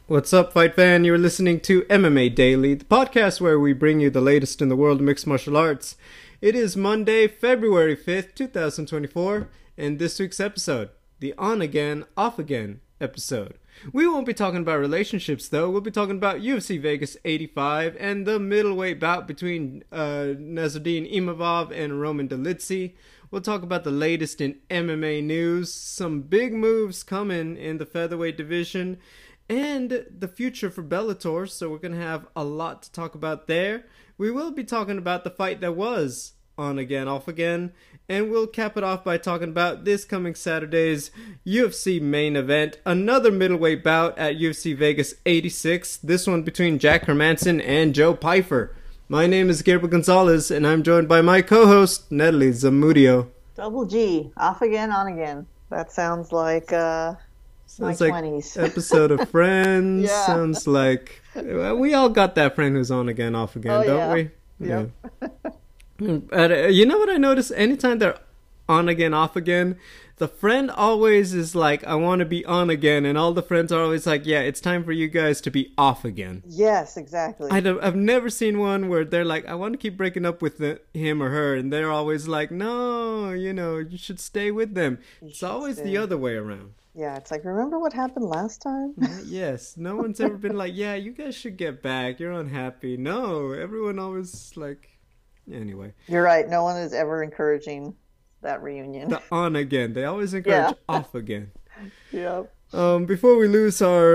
What's up, fight fan? You're listening to MMA Daily, the podcast where we bring you the latest in the world of mixed martial arts. It is Monday, February 5th, 2024, and this week's episode, the On Again, Off Again episode. We won't be talking about relationships, though. We'll be talking about UFC Vegas 85 and the middleweight bout between Nassourdine Imavov and Roman Dolidze. We'll talk about the latest in MMA news, some big moves coming in the featherweight division, and the future for Bellator, so we're going to have a lot to talk about there. We will be talking about the fight that was On Again, Off Again, and we'll cap it off by talking about this coming Saturday's UFC main event, another middleweight bout at UFC Vegas 86, this one between Jack Hermansson and Joe Pyfer. My name is Gabriel Gonzalez, and I'm joined by my co-host, Natalie Zamudio. Double G, off again, on again. That sounds like Sounds my like 20s. episode of Friends. Yeah. Sounds like we all got that friend who's on again, off again, don't we? Yep. Yeah. You know what I notice? Anytime they're on again, off again, the friend always is like, I want to be on again, and all the friends are always like, yeah, it's time for you guys to be off again. Yes, exactly. I've never seen one where they're like, I want to keep breaking up with him or her, and they're always like, no, you should stay with them. It's always the other way around. Yeah, it's like, remember what happened last time? Yes, no one's ever been like, yeah, you guys should get back, you're unhappy. No, everyone always like, anyway. You're right, no one is ever encouraging that reunion. The on again, they always encourage off again. Yep. Before we lose our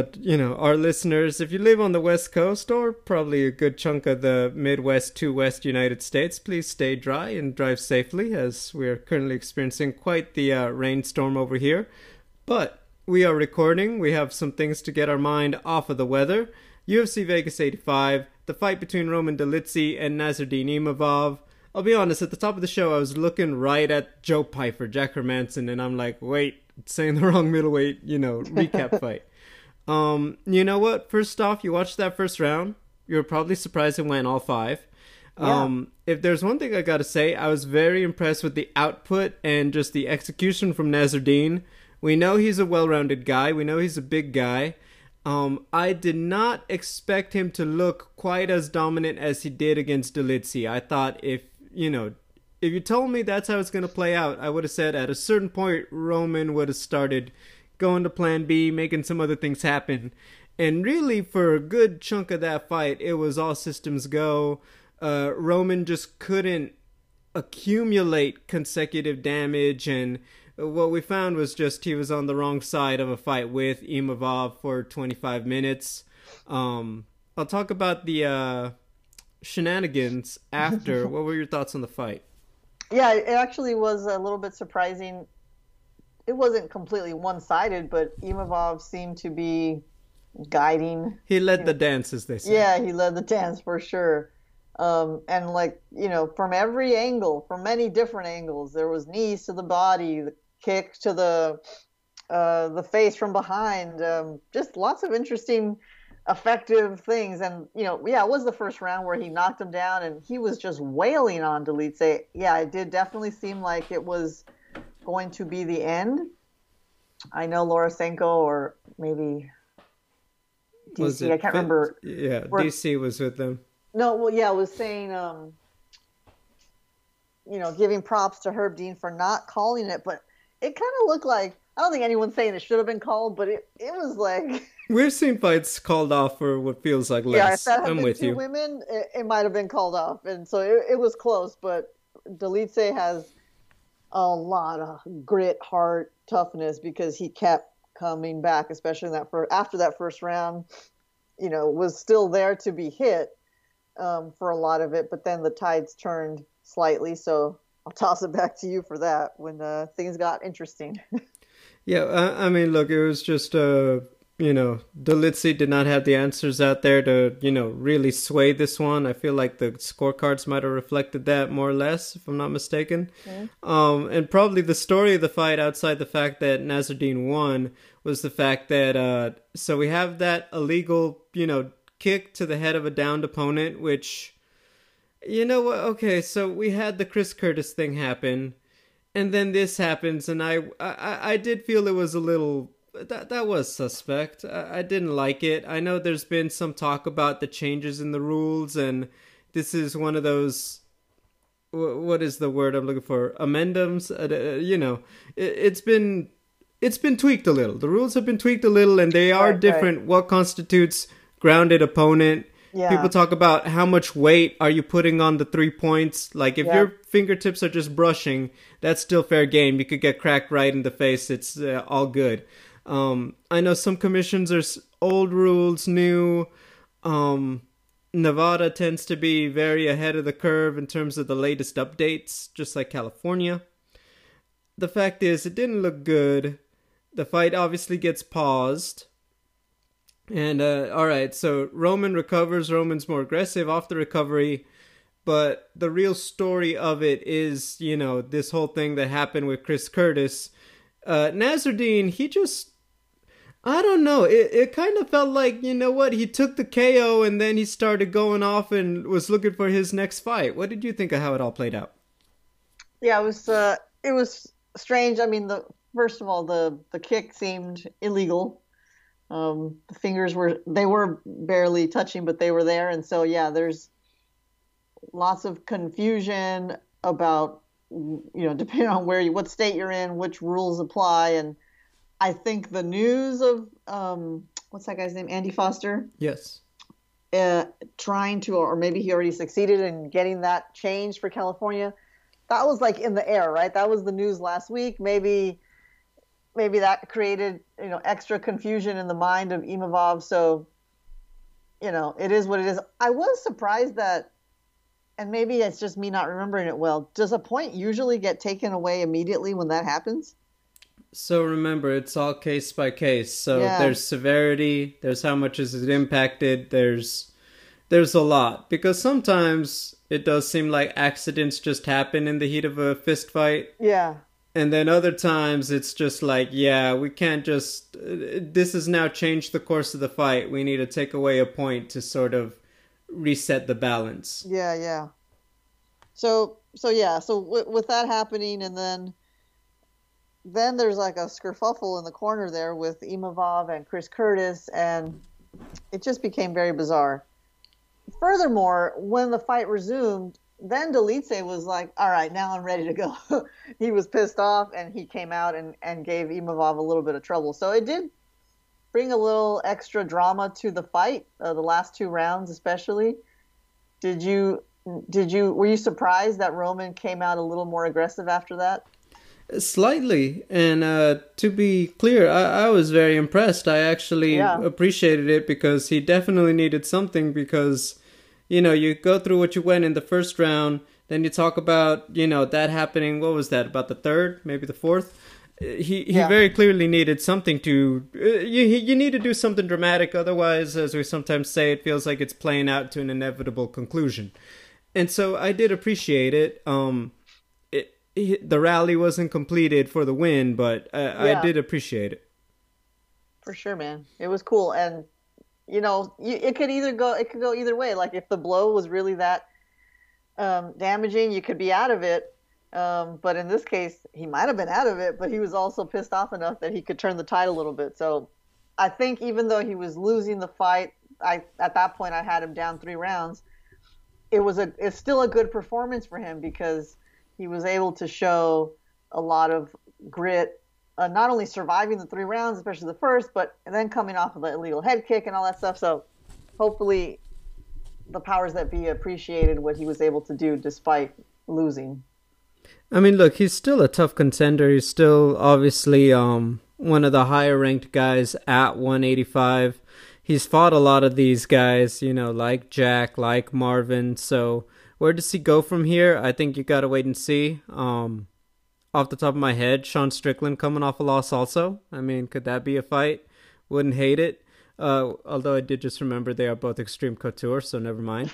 listeners, if you live on the West Coast or probably a good chunk of the Midwest to West United States, please stay dry and drive safely, as we are currently experiencing quite the rainstorm over here. But we are recording. We have some things to get our mind off of the weather. UFC Vegas 85, the fight between Roman Dolidze and Nassourdine Imavov. I'll be honest, at the top of the show, I was looking right at Joe Pyfer, Jack Hermansson, and I'm like, wait, saying the wrong middleweight, recap fight. You know what? First off, you watched that first round. You were probably surprised it went all five. Yeah. If there's one thing I gotta say, I was very impressed with the output and just the execution from Nassourdine. We know he's a well-rounded guy. We know he's a big guy. I did not expect him to look quite as dominant as he did against Dolidze. I thought if you told me that's how it's going to play out, I would have said at a certain point Roman would have started going to plan B, making some other things happen. And really, for a good chunk of that fight, it was all systems go. Roman just couldn't accumulate consecutive damage, and what we found was just he was on the wrong side of a fight with Imavov for 25 minutes. I'll talk about the shenanigans after. What were your thoughts on the fight? Yeah, it actually was a little bit surprising. It wasn't completely one-sided, but Imavov seemed to be guiding. He led the dance, as they say. Yeah, he led the dance for sure. And from every angle, from many different angles, there was knees to the body, the kick to the face from behind, just lots of interesting, effective things. And it was the first round where he knocked him down, and he was just wailing on Dolidze. Yeah, it did definitely seem like it was going to be the end. I know Lorosenko or maybe DC, I can't remember. Yeah, DC was with them. No, well, yeah, I was saying, giving props to Herb Dean for not calling it, but it kind of looked like, I don't think anyone's saying it should have been called, but it was like... We've seen fights called off for what feels like less. Yeah, if that had I'm been with two you. women, it might have been called off, and so it was close, but Dolidze has a lot of grit, heart, toughness, because he kept coming back, especially after that first round, was still there to be hit. For a lot of it, but then the tides turned slightly, so I'll toss it back to you for that when things got interesting. Yeah, I mean, look, it was just, Dolidze did not have the answers out there to, really sway this one. I feel like the scorecards might have reflected that more or less, if I'm not mistaken. Mm-hmm. And probably the story of the fight, outside the fact that Nassourdine won, was the fact that, so we have that illegal, kick to the head of a downed opponent, which, okay, so we had the Chris Curtis thing happen, and then this happens, and I did feel it was a little that was suspect. I didn't like it. I know there's been some talk about the changes in the rules, and this is one of those. What is the word I'm looking for? Amendums. It's been tweaked a little. The rules have been tweaked a little, and they are different. Right. What constitutes grounded opponent? Yeah. People talk about how much weight are you putting on the 3 points. Like if your fingertips are just brushing, that's still fair game. You could get cracked right in the face. It's all good. I know some commissions are old rules, new. Nevada tends to be very ahead of the curve in terms of the latest updates, just like California. The fact is, it didn't look good. The fight obviously gets paused. And, alright, so Roman recovers. Roman's more aggressive off the recovery. But the real story of it is, this whole thing that happened with Chris Curtis. Nasruddin, he just... I don't know. It kind of felt like, he took the KO and then he started going off and was looking for his next fight. What did you think of how it all played out? Yeah, it was strange. I mean, first of all, the kick seemed illegal. The fingers were barely touching, but they were there. And so, yeah, there's lots of confusion about, depending on what state you're in, which rules apply. And I think the news of, what's that guy's name? Andy Foster? Yes. Trying to, or maybe he already succeeded in getting that changed for California. That was like in the air, right? That was the news last week. Maybe that created, extra confusion in the mind of Imavov. So, it is what it is. I was surprised that, and maybe it's just me not remembering it well, does a point usually get taken away immediately when that happens? So remember, it's all case by case. So there's severity, there's how much is it impacted, there's a lot. Because sometimes it does seem like accidents just happen in the heat of a fist fight. Yeah. And then other times it's just like, we can't just... This has now changed the course of the fight. We need to take away a point to sort of reset the balance. Yeah. So with that happening, and then there's like a skerfuffle in the corner there with Imavov and Chris Curtis, and it just became very bizarre. Furthermore, when the fight resumed, then Dolidze was like, all right, now I'm ready to go. He was pissed off, and he came out and gave Imavov a little bit of trouble. So it did bring a little extra drama to the fight, the last 2 rounds especially. Were you surprised that Roman came out a little more aggressive after that? Slightly, and to be clear, I was very impressed. I actually appreciated it because he definitely needed something, because, you go through what you went in the first round, then you talk about, that happening, what was that, about the third, maybe the fourth? He very clearly needed something to... You need to do something dramatic, otherwise, as we sometimes say, it feels like it's playing out to an inevitable conclusion. And so I did appreciate it. The rally wasn't completed for the win, but I did appreciate it. For sure, man. It was cool. And, it could go either way. Like if the blow was really that damaging, you could be out of it. But in this case, he might have been out of it, but he was also pissed off enough that he could turn the tide a little bit. So I think even though he was losing the fight, at that point I had him down 3 rounds. It's still a good performance for him, because he was able to show a lot of grit, not only surviving the 3 rounds, especially the first, but then coming off of the illegal head kick and all that stuff. So hopefully the powers that be appreciated what he was able to do despite losing. I mean, look, he's still a tough contender. He's still obviously one of the higher ranked guys at 185. He's fought a lot of these guys, like Jack, like Marvin. So where does he go from here? I think you gotta wait and see. Off the top of my head, Sean Strickland coming off a loss also. I mean, could that be a fight? Wouldn't hate it. Although I did just remember they are both Extreme Couture, so never mind.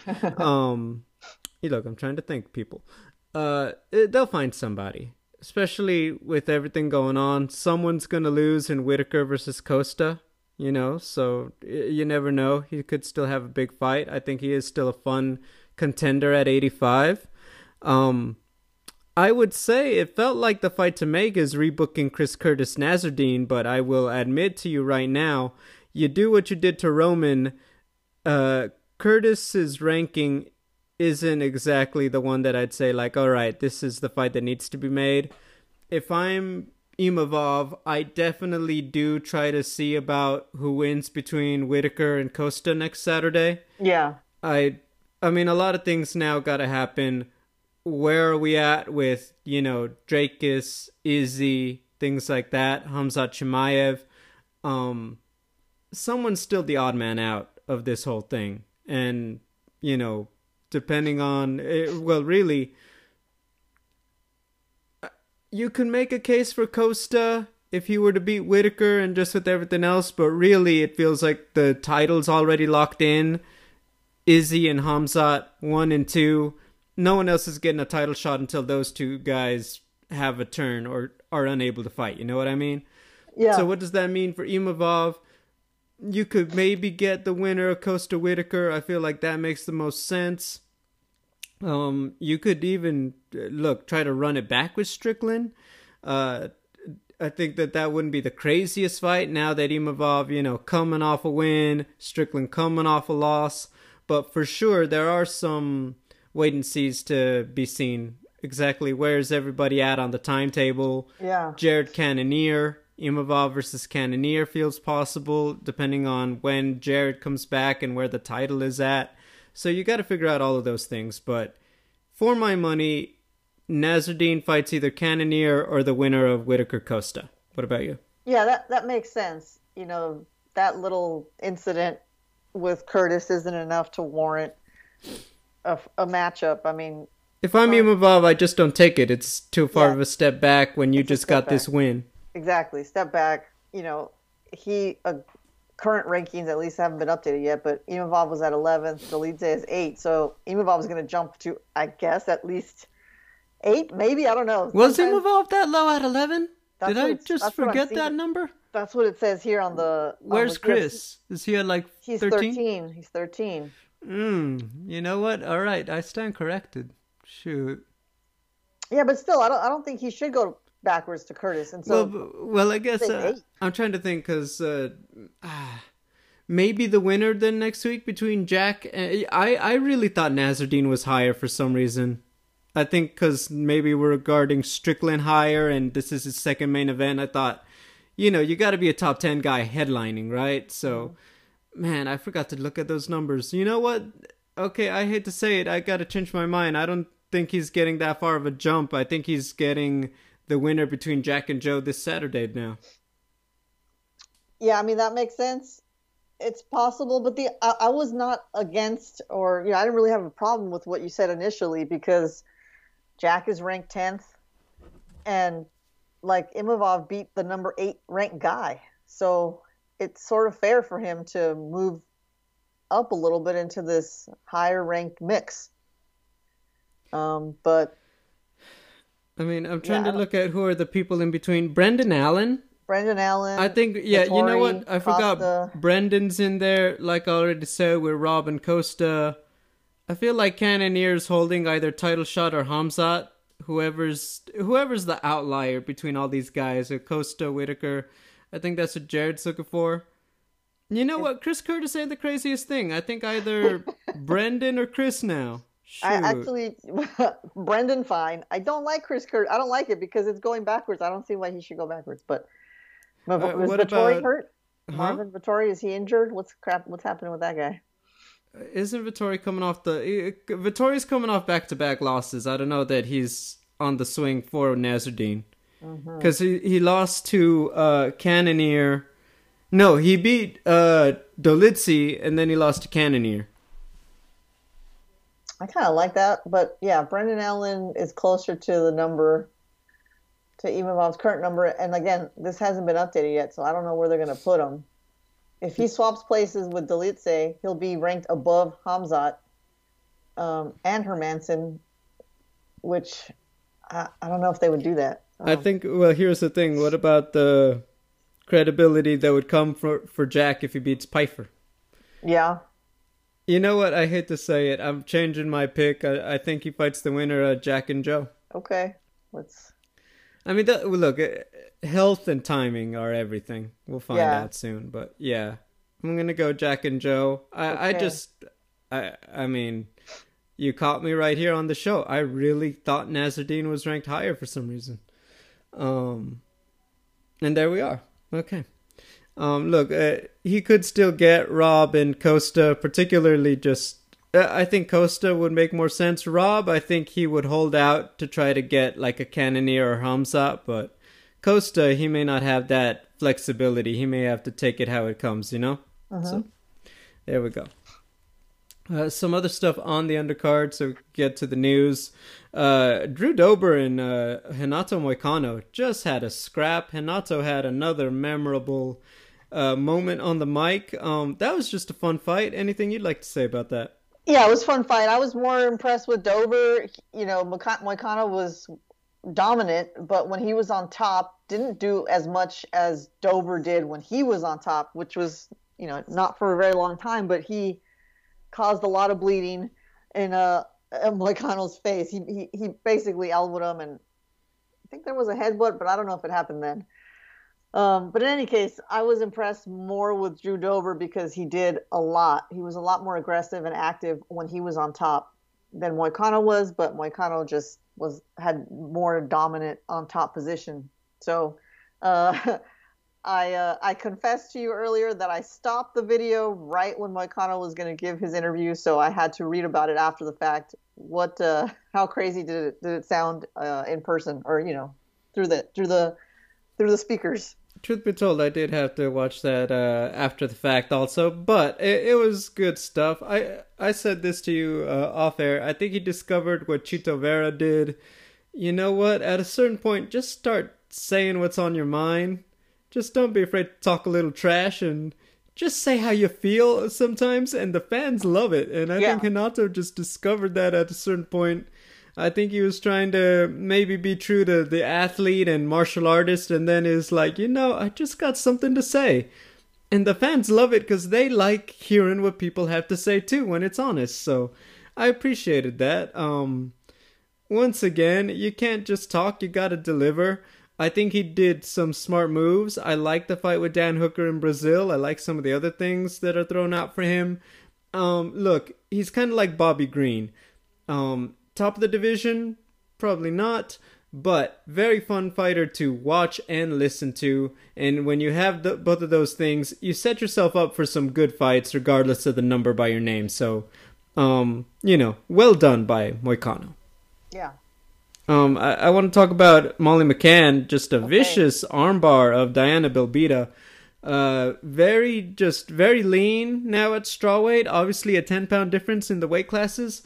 Look, I'm trying to think, people. They'll find somebody. Especially with everything going on. Someone's gonna lose in Whitaker versus Costa. So you never know. He could still have a big fight. I think he is still a fun contender at 85. I would say it felt like the fight to make is rebooking Chris Curtis Nazardine, but I will admit to you right now, you do what you did to Roman. Curtis's ranking isn't exactly the one that I'd say, like, all right, this is the fight that needs to be made. If I'm Imavov, I definitely do try to see about who wins between Whitaker and Costa next Saturday. Yeah. I mean, a lot of things now got to happen. Where are we at with, Dracus, Izzy, things like that, Hamzat Chimaev? Someone's still the odd man out of this whole thing. And, depending on, really, you can make a case for Costa if he were to beat Whitaker and just with everything else, but really it feels like the title's already locked in. Izzy and Hamzat, 1 and 2. No one else is getting a title shot until those two guys have a turn or are unable to fight. You know what I mean? Yeah. So what does that mean for Imavov? You could maybe get the winner of Costa Whitaker. I feel like that makes the most sense. You could even, try to run it back with Strickland. I think that wouldn't be the craziest fight now that Imavov, coming off a win, Strickland coming off a loss. But for sure, there are some wait and sees to be seen. Exactly where's everybody at on the timetable? Yeah. Jared Cannonier, Imavov versus Cannonier feels possible, depending on when Jared comes back and where the title is at. So you got to figure out all of those things. But for my money, Nazardine fights either Cannonier or the winner of Whitaker Costa. What about you? Yeah, that makes sense. That little incident with Curtis isn't enough to warrant a matchup. I mean, if I'm Imavov, I just don't take it. It's too far of a step back when you just got this win. Exactly. Step back. Current rankings at least haven't been updated yet, but Imavov was at 11th. Dolidze is 8. So Imavov is going to jump to, I guess, at least 8, maybe. I don't know. Was Imavov that low at 11? Did I just forget that number? That's what it says here on the... Where's Chris? Is he at He's 13? He's 13. You know what? All right, I stand corrected. Shoot. Yeah, but still, I don't think he should go backwards to Curtis. And so, well, I guess I'm trying to think because maybe the winner then next week between Jack and I really thought Nazardine was higher for some reason. I think because maybe we're regarding Strickland higher and this is his second main event. I thought, you got to be a top 10 guy headlining, right? So, man, I forgot to look at those numbers. You know what? Okay, I hate to say it. I got to change my mind. I don't think he's getting that far of a jump. I think he's getting the winner between Jack and Joe this Saturday now. Yeah, I mean, that makes sense. It's possible, but I was not against or, I didn't really have a problem with what you said initially because Jack is ranked 10th and Imavov beat the number 8 ranked guy. So it's sort of fair for him to move up a little bit into this higher ranked mix. But I mean, I'm trying to look at who are the people in between. Brendan Allen. I think, Vettori, you know what? I Costa. forgot Brendan's in there, like I already said, with Rob and Costa. I feel like Cannonier's holding either title shot or Hamzat. Whoever's the outlier between all these guys, or Costa, Whitaker. I think that's what Jared's looking for. You know what? Chris Curtis ain't the craziest thing. I think either Brendan or Chris now. Shoot. I actually, Brendan, fine. I don't like Chris Curtis. I don't like it because it's going backwards. I don't see why he should go backwards. But is Vettori hurt? Marvin Vettori, is he injured? What's happening with that guy? Isn't Vettori coming off Vittori's coming off back-to-back losses. I don't know that he's on the swing for Nazardine. Because he lost to Cannonier. No, he beat Dolidze, and then he lost to Cannonier. I kind of like that, but yeah, Brendan Allen is closer to the number, to Imavov's current number, and again, this hasn't been updated yet, so I don't know where they're going to put him. If he swaps places with Dolidze, he'll be ranked above Hamzat and Hermansson, which I don't know if they would do that. I think, well, here's the thing. What about the credibility that would come for Jack if he beats Pfeiffer? Yeah. You know what? I hate to say it. I'm changing my pick. I think he fights the winner, Jack and Joe. Okay. Let's. I mean, look, health and timing are everything. We'll find Yeah. out soon, but yeah, I'm gonna go Jack and Joe. Okay. I mean, you caught me right here on the show. I really thought Nasruddin was ranked higher for some reason. Um, and there we are. Okay. Look, he could still get Rob and Costa, particularly just. I think Costa would make more sense. Rob, I think he would hold out to try to get like a Cannoneer or Hamzat, but Costa, he may not have that flexibility. He may have to take it how it comes, you know? Mm-hmm. So, there we go. Some other stuff on the undercard, so get to the news. Drew Dober and Renato Moicano just had a scrap. Renato had another memorable moment on the mic. That was just a fun fight. Anything you'd like to say about that? Yeah, it was a fun fight. I was more impressed with Dover. You know, Moicano was dominant, but when he was on top, didn't do as much as Dover did when he was on top, which was, not for a very long time, but he caused a lot of bleeding in Moicano's face. He basically elbowed him, and I think there was a headbutt, but I don't know if it happened then. But in any case, I was impressed more with Drew Dober because he did a lot. He was a lot more aggressive and active when he was on top than Moicano was, but Moicano just had more dominant on top position. So uh, I confessed to you earlier that I stopped the video right when Moicano was going to give his interview, so I had to read about it after the fact. How crazy did it sound in person, or through the speakers? Truth be told, I did have to watch that after the fact also, but it was good stuff. I said this to you off air. I think he discovered what Chito Vera did. You know what? At a certain point, just start saying what's on your mind. Just don't be afraid to talk a little trash and just say how you feel sometimes, and the fans love it. And I think Yeah. Hanato just discovered that at a certain point. I think he was trying to maybe be true to the athlete and martial artist, and then is like, I just got something to say. And the fans love it because they like hearing what people have to say too when it's honest. So I appreciated that. Once again, you can't just talk, you gotta deliver. I think he did some smart moves. I like the fight with Dan Hooker in Brazil. I like some of the other things that are thrown out for him. Look, he's kind of like Bobby Green. Top of the division, probably not, but very fun fighter to watch and listen to. And when you have both of those things, you set yourself up for some good fights, regardless of the number by your name. So, well done by Moicano. Yeah. I want to talk about Molly McCann, just a Okay. vicious armbar of Diana Belbita. Very lean now at strawweight. Obviously, a 10-pound difference in the weight classes.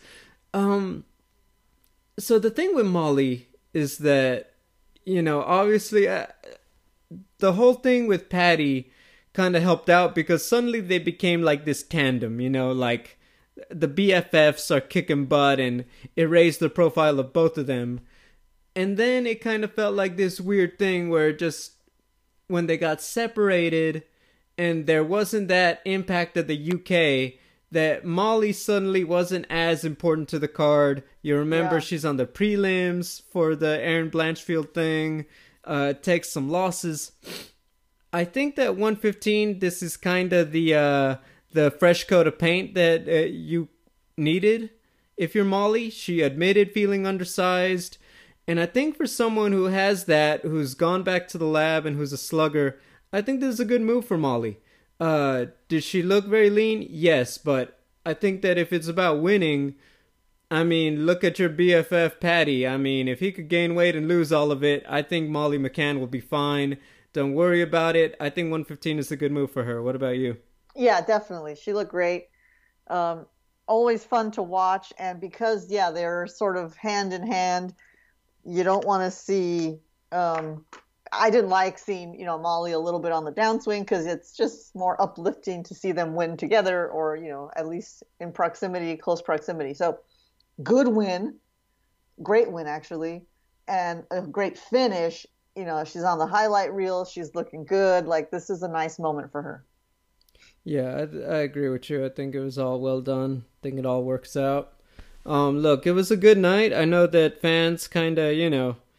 So the thing with Molly is that, obviously, the whole thing with Patty kind of helped out because suddenly they became like this tandem, like the BFFs are kicking butt, and it raised the profile of both of them. And then it kind of felt like this weird thing where just when they got separated and there wasn't that impact of the UK, that Molly suddenly wasn't as important to the card. You remember Yeah. she's on the prelims for the Aaron Blanchfield thing, takes some losses. I think that 115, this is kind of the fresh coat of paint that you needed. If you're Molly, she admitted feeling undersized. And I think for someone who has that, who's gone back to the lab and who's a slugger, I think this is a good move for Molly. Did she look very lean? Yes, but I think that if it's about winning, I mean, look at your BFF Patty. I mean, if he could gain weight and lose all of it, I think Molly McCann will be fine. Don't worry about it. I think 115 is a good move for her. What about you? Yeah, definitely. She looked great. Um, Always fun to watch, and because they're sort of hand in hand. You don't want to see. I didn't like seeing Molly a little bit on the downswing because it's just more uplifting to see them win together, or at least in proximity, close proximity. So good win, great win actually, and a great finish. She's on the highlight reel. She's looking good. Like, this is a nice moment for her. Yeah, I agree with you. I think it was all well done. I think it all works out. Look, it was a good night. I know that fans kind of,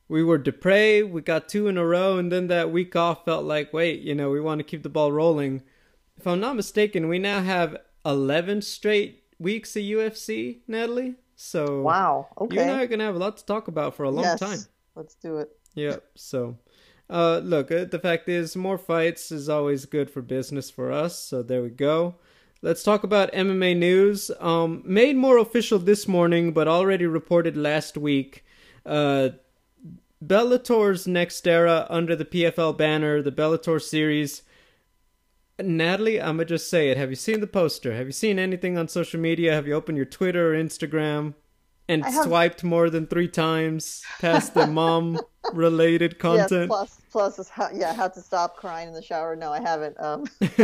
we were depraved. We got 2 in a row, and then that week off felt like, wait, we want to keep the ball rolling. If I'm not mistaken, we now have 11 straight weeks of UFC, Natalie. So wow, okay. You and I are gonna have a lot to talk about for a long time. Let's do it. Yeah. So, look, the fact is, more fights is always good for business for us. So there we go. Let's talk about MMA news. Made more official this morning, but already reported last week. Bellator's next era under the PFL banner, the Bellator series. Natalie, I'm going to just say it. Have you seen the poster? Have you seen anything on social media? Have you opened your Twitter or Instagram and swiped more than 3 times past the mom-related content? Yes, plus how to stop crying in the shower. No, I haven't. All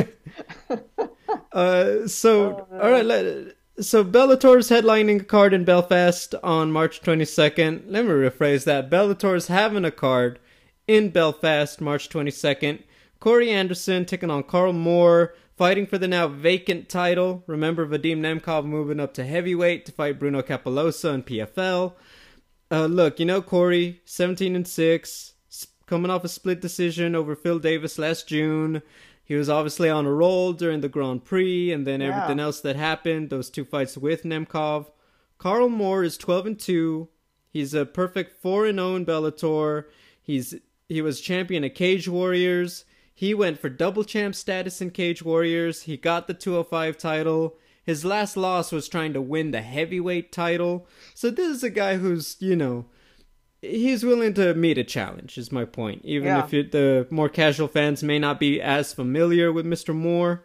right. So Bellator's headlining a card in Belfast on March 22nd. Let me rephrase that. Bellator's having a card in Belfast March 22nd. Corey Anderson taking on Carl Moore, fighting for the now vacant title. Remember, Vadim Nemkov moving up to heavyweight to fight Bruno Capolosa in PFL. Look, Corey, 17-6, coming off a split decision over Phil Davis last June. He was obviously on a roll during the Grand Prix, and then everything else that happened, those 2 fights with Nemkov. Carl Moore is 12-2. He's a perfect 4-0 in Bellator. He was champion of Cage Warriors. He went for double champ status in Cage Warriors. He got the 205 title. His last loss was trying to win the heavyweight title. So this is a guy who's, he's willing to meet a challenge, is my point. Even if the more casual fans may not be as familiar with Mr. Moore.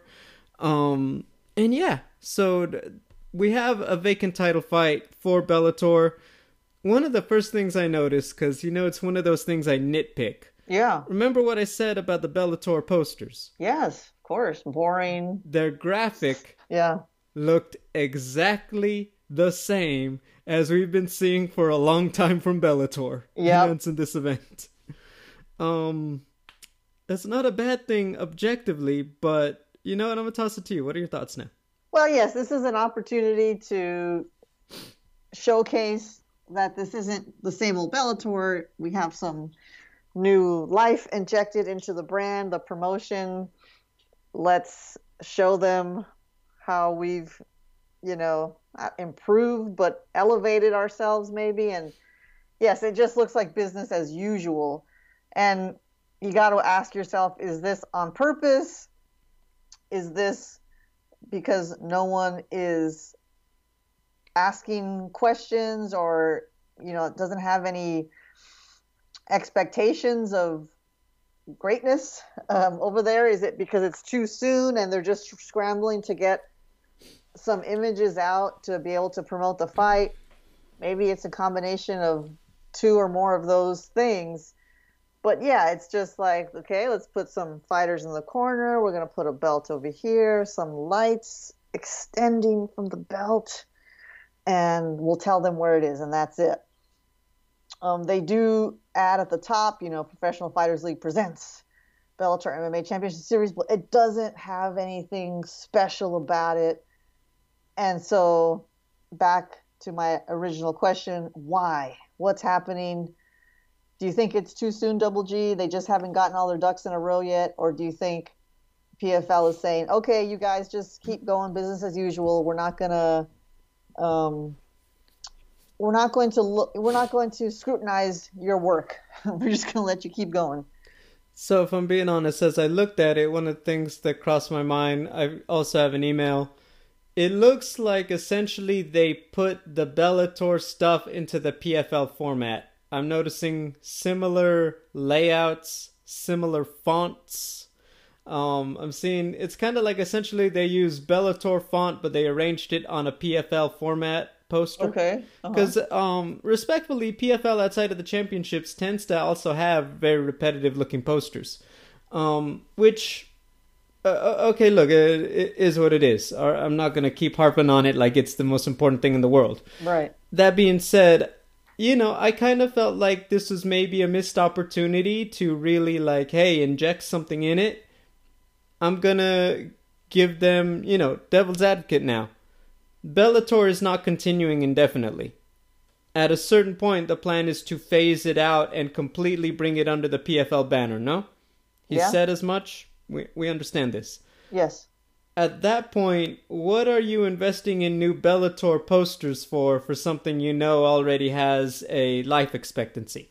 So we have a vacant title fight for Bellator. One of the first things I noticed, because, it's one of those things I nitpick. Yeah. Remember what I said about the Bellator posters? Yes, of course. Boring. Their graphic looked exactly the same as we've been seeing for a long time from Bellator announcing this event. That's not a bad thing objectively, but I'm going to toss it to you. What are your thoughts now? Well, yes, this is an opportunity to showcase that this isn't the same old Bellator. We have some new life injected into the brand, the promotion. Let's show them how we've, improved but elevated ourselves maybe. And yes, it just looks like business as usual. And you got to ask yourself, is this on purpose? Is this because no one is asking questions or, doesn't have any expectations of greatness over there? Is it because it's too soon and they're just scrambling to get some images out to be able to promote the fight? Maybe it's a combination of 2 or more of those things. But yeah, it's just like, okay, let's put some fighters in the corner. We're going to put a belt over here, some lights extending from the belt, and we'll tell them where it is, and that's it. They do add at the top, Professional Fighters League presents Bellator MMA Championship Series, but it doesn't have anything special about it. And so back to my original question, why? What's happening? Do you think it's too soon, Double G? They just haven't gotten all their ducks in a row yet? Or do you think PFL is saying, okay, you guys just keep going business as usual. We're not going to scrutinize your work. We're just going to let you keep going. So if I'm being honest, as I looked at it, one of the things that crossed my mind, I also have an email. It looks like essentially they put the Bellator stuff into the PFL format. I'm noticing similar layouts, similar fonts. I'm seeing it's kind of like essentially they use Bellator font, but they arranged it on a PFL format poster. Okay. Because respectfully, PFL outside of the championships tends to also have very repetitive looking posters, which. Okay, look, it is what it is. I'm not going to keep harping on it like it's the most important thing in the world. Right. That being said, I kind of felt like this was maybe a missed opportunity to really hey, inject something in it. I'm going to give them, devil's advocate now. Bellator is not continuing indefinitely. at a certain point, the plan is to phase it out and completely bring it under the PFL banner, no? He said as much. We understand this. Yes. At that point, what are you investing in new Bellator posters for something you know already has a life expectancy?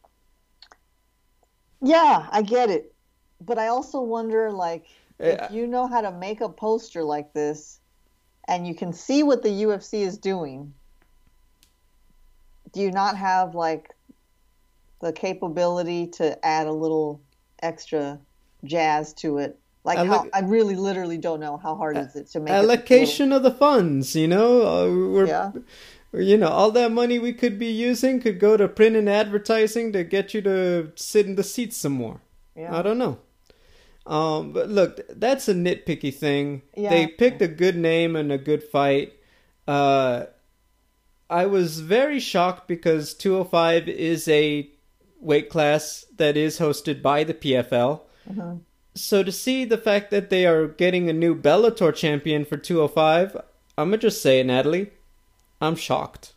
Yeah, I get it. But I also wonder, like, if you know how to make a poster like this and you can see what the UFC is doing, do you not have, like, the capability to add a little extra jazz to it? Like, I really literally don't know how hard is it to make allocation of the funds, you know? Yeah. You know, all that money we could be using could go to print and advertising to get you to sit in the seats some more. Yeah. I don't know. But look, that's a nitpicky thing. Yeah. They picked a good name and a good fight. I was very shocked because 205 is a weight class that is hosted by the PFL. Mm-hmm. So to see the fact that they are getting a new Bellator champion for 205, I'm going to just say it, Natalie, I'm shocked.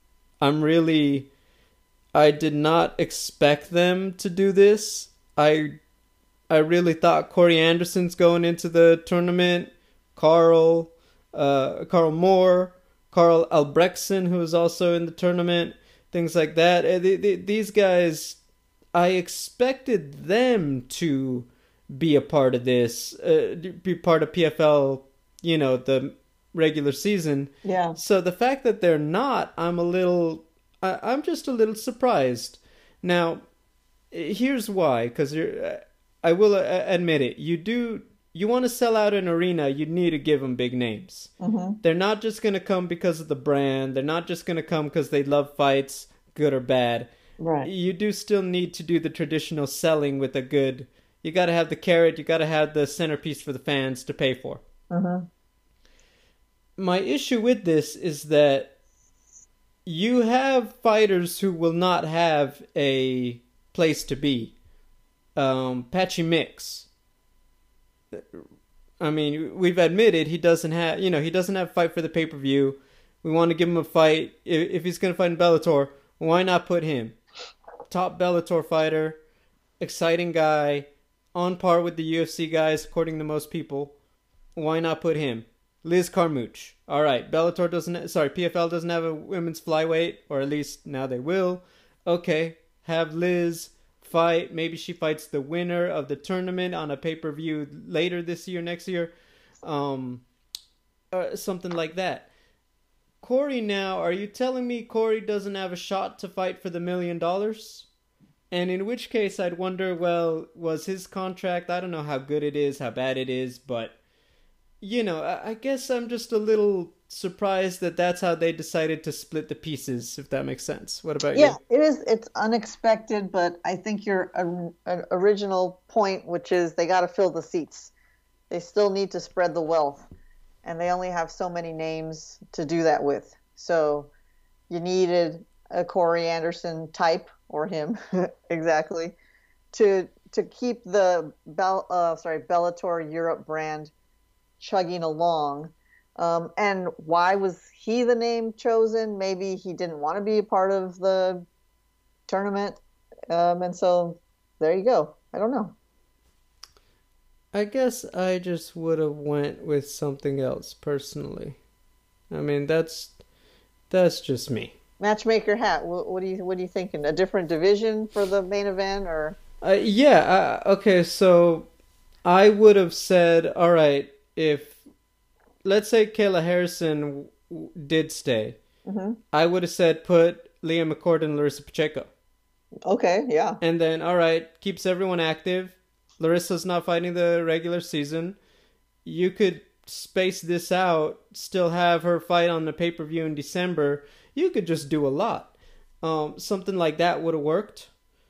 I did not expect them to do this. I really thought Corey Anderson's going into the tournament. Carl Moore, Carl Albrechtsen, who is also in the tournament, things like that. These guys, I expected them to be a part of this, be part of PFL, you know, the regular season. Yeah. So the fact that they're not, I'm just a little surprised. Now, here's why, because I will admit it. You want to sell out an arena, you need to give them big names. Mm-hmm. They're not just going to come because of the brand. They're not just going to come because they love fights, good or bad. Right. You do still need to do the traditional selling with a good... You got to have the carrot. You got to have the centerpiece for the fans to pay for. Mm-hmm. My issue with this is that you have fighters who will not have a place to be. Patchy Mix. I mean, we've admitted he doesn't have a fight for the pay-per-view. We want to give him a fight. If he's going to fight in Bellator, why not put him? Top Bellator fighter, exciting guy, on par with the UFC guys, according to most people. Why not put him? Liz Carmouche. All right, PFL doesn't have a women's flyweight, or at least now they will. Okay, have Liz fight. Maybe she fights the winner of the tournament on a pay-per-view later this year, next year. Something like that. Corey now, are you telling me Corey doesn't have a shot to fight for the $1 million? And in which case I'd wonder, well, was his contract, I don't know how good it is, how bad it is, but, you know, I guess I'm just a little surprised that that's how they decided to split the pieces, if that makes sense. What about you? Yeah, it is. It's unexpected, but I think your original point, which is they got to fill the seats. They still need to spread the wealth, and they only have so many names to do that with. So you needed a Corey Anderson type, or him exactly, to keep the Bellator Europe brand chugging along. And why was he the name chosen? Maybe he didn't want to be a part of the tournament. And so there you go. I don't know. I guess I just would have went with something else personally. I mean, that's just me. Matchmaker hat. What are you thinking? A different division for the main event, or? Okay. So I would have said, all right, if let's say Kayla Harrison did stay, mm-hmm. I would have said put Leah McCord and Larissa Pacheco. Okay, yeah. And then, all right, keeps everyone active. Larissa's not fighting the regular season. You could space this out, still have her fight on the pay-per-view in December. You could just do a lot. Something like that would have worked.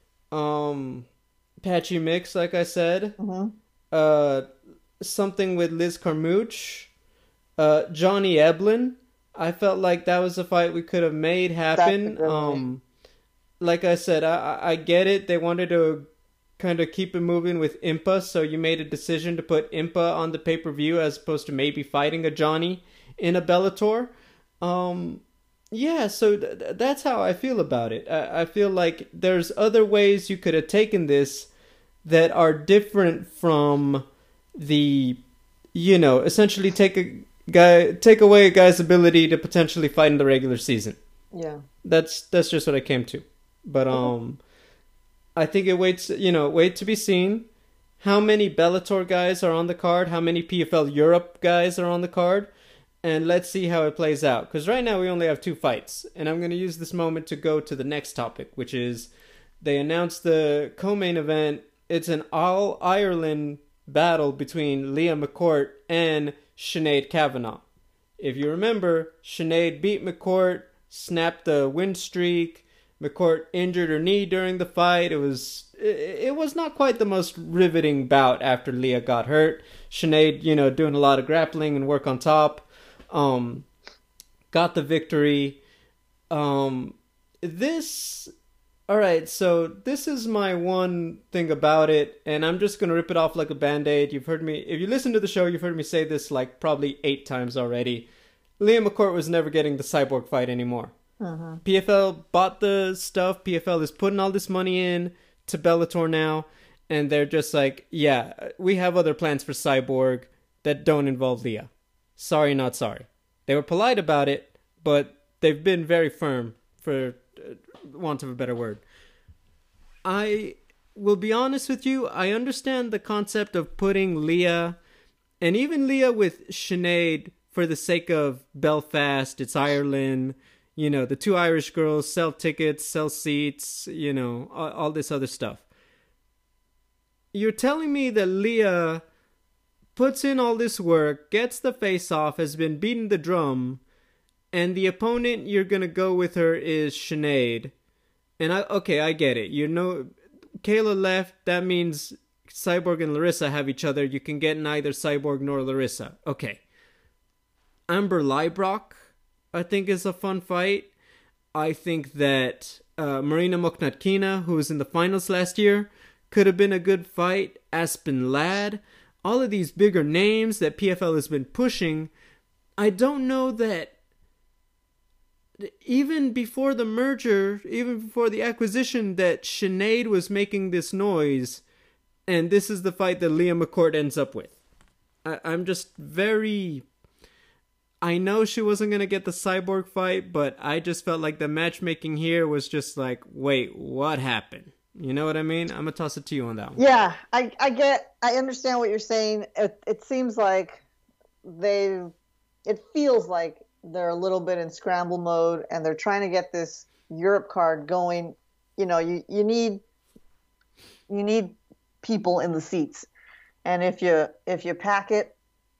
Patchy Mix, like I said. Mm-hmm. Something with Liz Carmouche. Johnny Eblen. I felt like that was a fight we could have made happen. Like I said, I get it. They wanted to kind of keep it moving with Impa, so you made a decision to put Impa on the pay-per-view as opposed to maybe fighting a Johnny in a Bellator. Yeah, so that's how I feel about it. I feel like there's other ways you could have taken this that are different from the, essentially take away a guy's ability to potentially fight in the regular season. Yeah. That's just what I came to. But I think it wait to be seen how many Bellator guys are on the card, how many PFL Europe guys are on the card, and let's see how it plays out. Because right now we only have 2 fights, and I'm going to use this moment to go to the next topic, which is they announced the co-main event. It's an All Ireland battle between Leah McCourt and Sinead Kavanagh. If you remember, Sinead beat McCourt, snapped the win streak. McCourt injured her knee during the fight. It was not quite the most riveting bout after Leah got hurt. Sinead, doing a lot of grappling and work on top, got the victory. This All right, so this is my one thing about it, and I'm just gonna rip it off like a band-aid. You've heard me, if you listen to the show, you've heard me say this like probably 8 times already. Liam McCourt was never getting the Cyborg fight anymore. PFL bought the stuff. PFL is putting all this money in to Bellator now, and they're just like, yeah, we have other plans for Cyborg that don't involve Leah. Sorry, not sorry. They were polite about it, but they've been very firm, for want of a better word. I will be honest with you, I understand the concept of putting Leah, and even Leah with Sinead, for the sake of Belfast, it's Ireland, the 2 Irish girls sell tickets, sell seats, all this other stuff. You're telling me that Leah puts in all this work, gets the face off, has been beating the drum, and the opponent you're gonna go with her is Sinead. And I get it. Kayla left, that means Cyborg and Larissa have each other. You can get neither Cyborg nor Larissa. Okay. Amber Leibrock, I think, is a fun fight. I think that Marina Moknatkina, who was in the finals last year, could have been a good fight. Aspen Ladd. All of these bigger names that PFL has been pushing. I don't know that even before the merger, even before the acquisition, that Sinead was making this noise, and this is the fight that Leah McCourt ends up with. I'm just very... I know she wasn't going to get the Cyborg fight, but I just felt like the matchmaking here was just like, wait, what happened? You know what I mean? I'm going to toss it to you on that one. Yeah, I understand what you're saying. It seems like it feels like they're a little bit in scramble mode, and they're trying to get this Europe card going. You need people in the seats, and if you pack it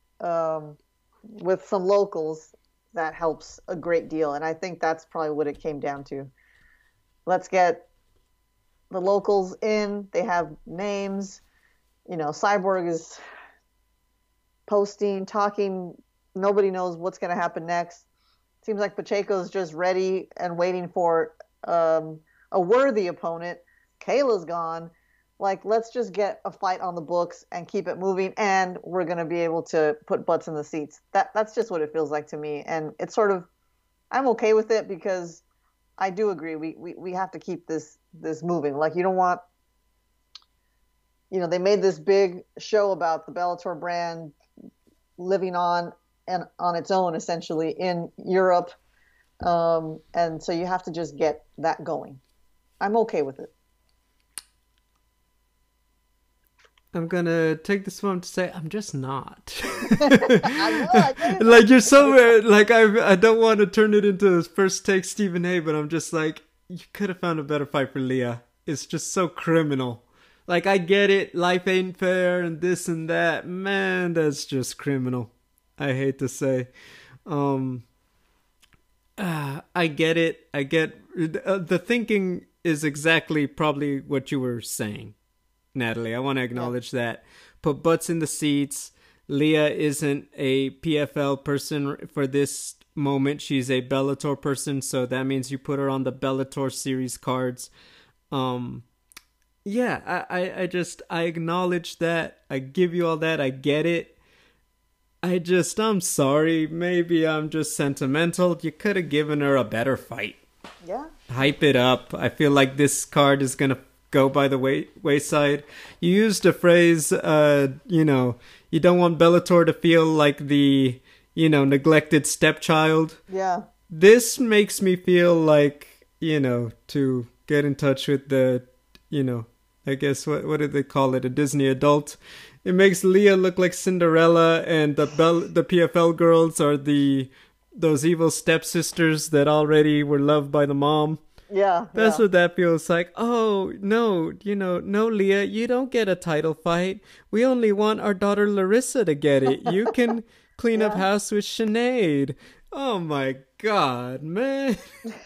with some locals, that helps a great deal. And I think that's probably what it came down to. Let's get the locals in. They have names. Cyborg is posting, talking. Nobody knows what's going to happen next. Seems like Pacheco's just ready and waiting for a worthy opponent. Kayla's gone. Let's just get a fight on the books and keep it moving, and we're going to be able to put butts in the seats. That's just what it feels like to me. And it's sort of, I'm okay with it, because I do agree. We have to keep this moving. You don't want, they made this big show about the Bellator brand living on its own, essentially, in Europe. And so you have to just get that going. I'm okay with it. I'm gonna take this moment to say I'm just not. I know. You're somewhere, I don't want to turn it into first take Stephen A, but I'm just like, you could have found a better fight for Leah. It's just so criminal. I get it, life ain't fair and this and that. Man, that's just criminal. I hate to say. I get it. I get the thinking is exactly probably what you were saying, Natalie. I want to acknowledge that. Put butts in the seats. Leah isn't a PFL person for this moment. She's a Bellator person, so that means you put her on the Bellator series cards. Yeah, I acknowledge that. I give you all that. I get it. I'm sorry. Maybe I'm just sentimental. You could have given her a better fight. Yeah. Hype it up. I feel like this card is gonna go by the wayside. You used a phrase, you don't want Bellator to feel like the, neglected stepchild. Yeah. This makes me feel like, to get in touch with the, I guess, what do they call it? A Disney adult. It makes Leah look like Cinderella, and the PFL girls are those evil stepsisters that already were loved by the mom. Yeah. That's what that feels like. Oh, no, no, Leah, you don't get a title fight. We only want our daughter Larissa to get it. You can clean up house with Sinead. Oh my God, man.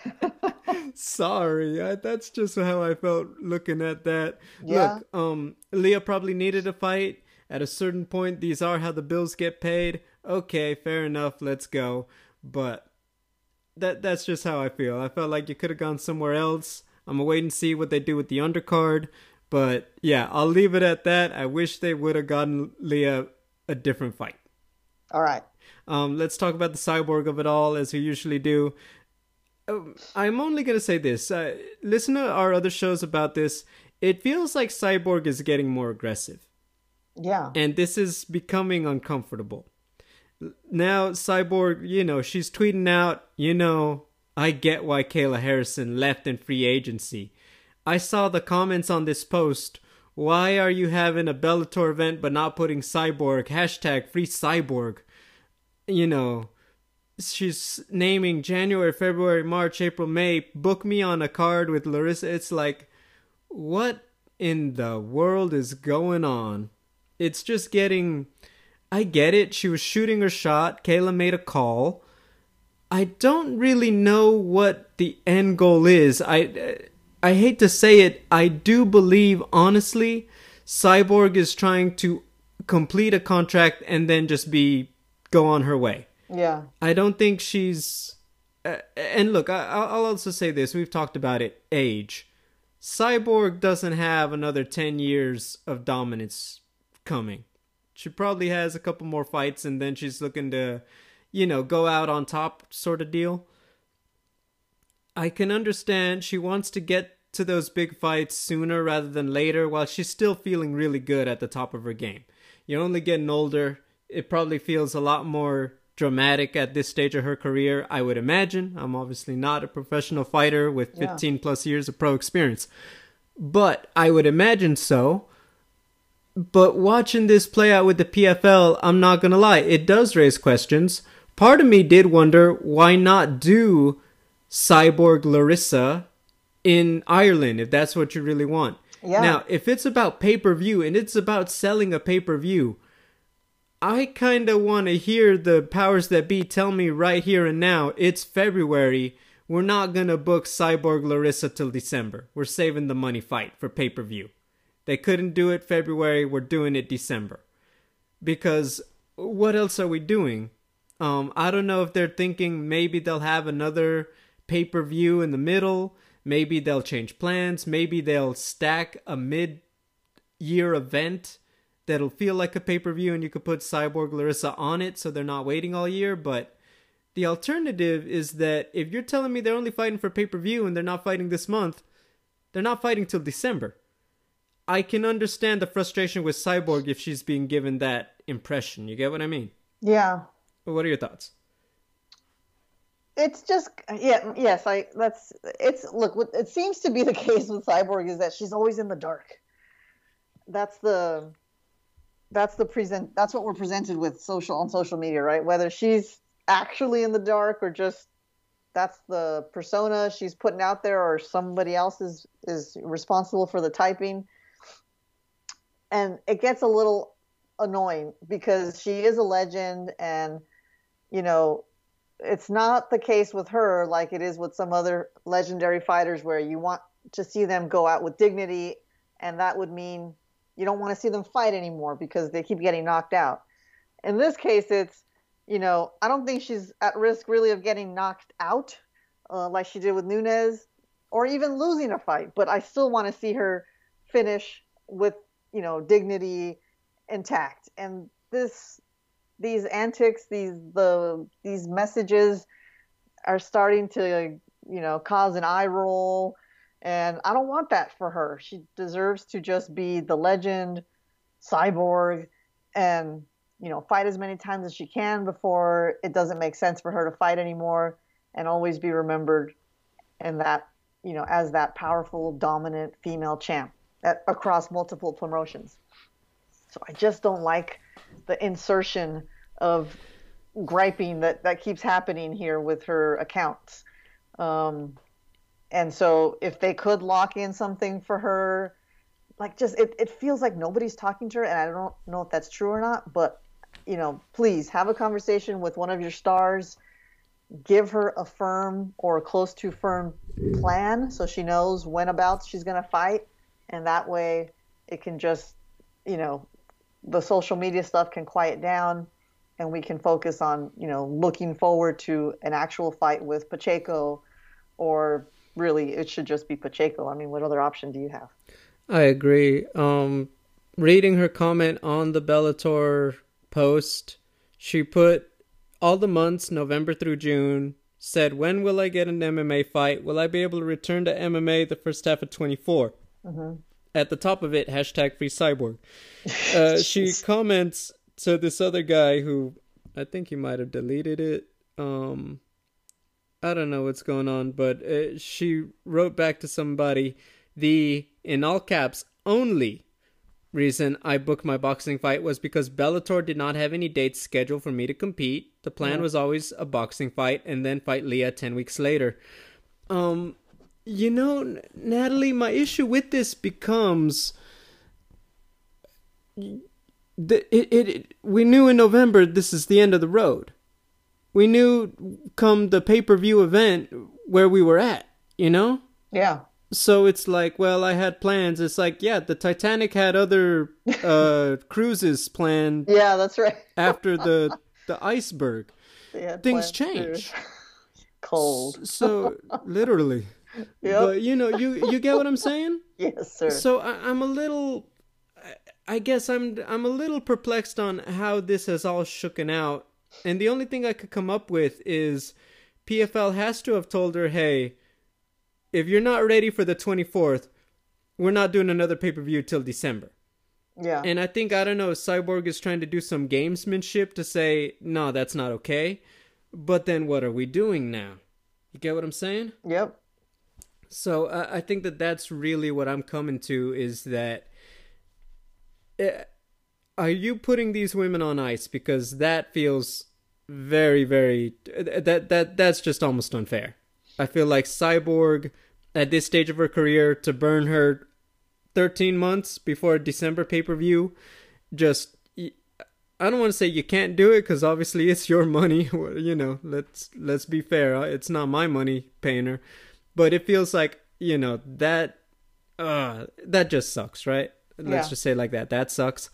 Sorry. That's just how I felt looking at that. Yeah. Look, Leah probably needed a fight. At a certain point, these are how the bills get paid. Okay, fair enough, let's go. But that's just how I feel. I felt like you could have gone somewhere else. I'm gonna wait and see what they do with the undercard. But yeah, I'll leave it at that. I wish they would have gotten Leah a different fight. All right. Let's talk about the cyborg of it all, as we usually do. I'm only gonna say this. Listen to our other shows about this. It feels like Cyborg is getting more aggressive. Yeah. And this is becoming uncomfortable. Now, Cyborg, she's tweeting out, I get why Kayla Harrison left in free agency. I saw the comments on this post. Why are you having a Bellator event but not putting Cyborg? Hashtag free Cyborg. She's naming January, February, March, April, May. Book me on a card with Larissa. It's like, what in the world is going on? It's just getting... I get it. She was shooting her shot. Kayla made a call. I don't really know what the end goal is. I hate to say it. I do believe, honestly, Cyborg is trying to complete a contract and then just go on her way. Yeah. I don't think she's... and look, I'll also say this. We've talked about it. Age. Cyborg doesn't have another 10 years of dominance coming. She probably has a couple more fights and then she's looking to, go out on top sort of deal. I can understand she wants to get to those big fights sooner rather than later while she's still feeling really good at the top of her game. You're only getting older. It probably feels a lot more dramatic at this stage of her career, I would imagine. I'm obviously not a professional fighter with 15 plus years of pro experience. But I would imagine so. But watching this play out with the PFL, I'm not going to lie, it does raise questions. Part of me did wonder, why not do Cyborg Larissa in Ireland, if that's what you really want? Yeah. Now, if it's about pay-per-view and it's about selling a pay-per-view, I kind of want to hear the powers that be tell me right here and now, it's February, we're not going to book Cyborg Larissa till December. We're saving the money fight for pay-per-view. They couldn't do it February, we're doing it December. Because what else are we doing? I don't know if they're thinking maybe they'll have another pay-per-view in the middle. Maybe they'll change plans. Maybe they'll stack a mid-year event that'll feel like a pay-per-view and you could put Cyborg Larissa on it so they're not waiting all year. But the alternative is that if you're telling me they're only fighting for pay-per-view and they're not fighting this month, they're not fighting till December. I can understand the frustration with Cyborg if she's being given that impression. You get what I mean? Yeah. What are your thoughts? It's just, look, what it seems to be the case with Cyborg is that she's always in the dark. That's what we're presented with on social media, right? Whether she's actually in the dark or just that's the persona she's putting out there, or somebody else is responsible for the typing. And it gets a little annoying because she is a legend, and it's not the case with her like it is with some other legendary fighters where you want to see them go out with dignity, and that would mean you don't want to see them fight anymore because they keep getting knocked out. In this case, it's, I don't think she's at risk really of getting knocked out like she did with Nunes, or even losing a fight, but I still want to see her finish with, dignity intact. And this these antics, these messages are starting to, cause an eye roll, and I don't want that for her. She deserves to just be the legend Cyborg and, fight as many times as she can before it doesn't make sense for her to fight anymore, and always be remembered and that, as that powerful, dominant female champ across multiple promotions. So I just don't like the insertion of griping that keeps happening here with her accounts. And so if they could lock in something for her, like, just it feels like nobody's talking to her, and I don't know if that's true or not, but please have a conversation with one of your stars, give her a firm or close to firm plan so she knows when about she's going to fight, and that way it can just, the social media stuff can quiet down, and we can focus on, looking forward to an actual fight with Pacheco, or really it should just be Pacheco. I mean, what other option do you have? I agree. Reading her comment on the Bellator post, she put all the months, November through June, said, when will I get an MMA fight? Will I be able to return to MMA the first half of 24? Mm-hmm. At the top of it, hashtag free Cyborg. She comments to this other guy who, I think he might have deleted it. I don't know what's going on, but she wrote back to somebody, the, in all caps, only reason I booked my boxing fight was because Bellator did not have any dates scheduled for me to compete. The plan was always a boxing fight and then fight Leah 10 weeks later. Natalie, my issue with this becomes we knew in November this is the end of the road. We knew come the pay-per-view event where we were at, Yeah. So it's like, well, I had plans. It's like, yeah, the Titanic had other cruises planned. Yeah, that's right. After the iceberg. Things change. Cold. So literally. Yep. But you get what I'm saying? Yes, sir. So I'm a little, I guess I'm a little perplexed on how this has all shooken out. And the only thing I could come up with is PFL has to have told her, hey, if you're not ready for the 24th, we're not doing another pay-per-view till December. Yeah. And I think, I don't know, Cyborg is trying to do some gamesmanship to say, no, that's not okay. But then what are we doing now? You get what I'm saying? Yep. So I think that's really what I'm coming to, is that are you putting these women on ice? Because that feels very, very, that's just almost unfair. I feel like Cyborg, at this stage of her career, to burn her 13 months before a December pay-per-view, just, I don't want to say you can't do it, because obviously it's your money. Let's be fair. It's not my money paying her. But it feels like, that just sucks, right? Let's just say it like that. That sucks.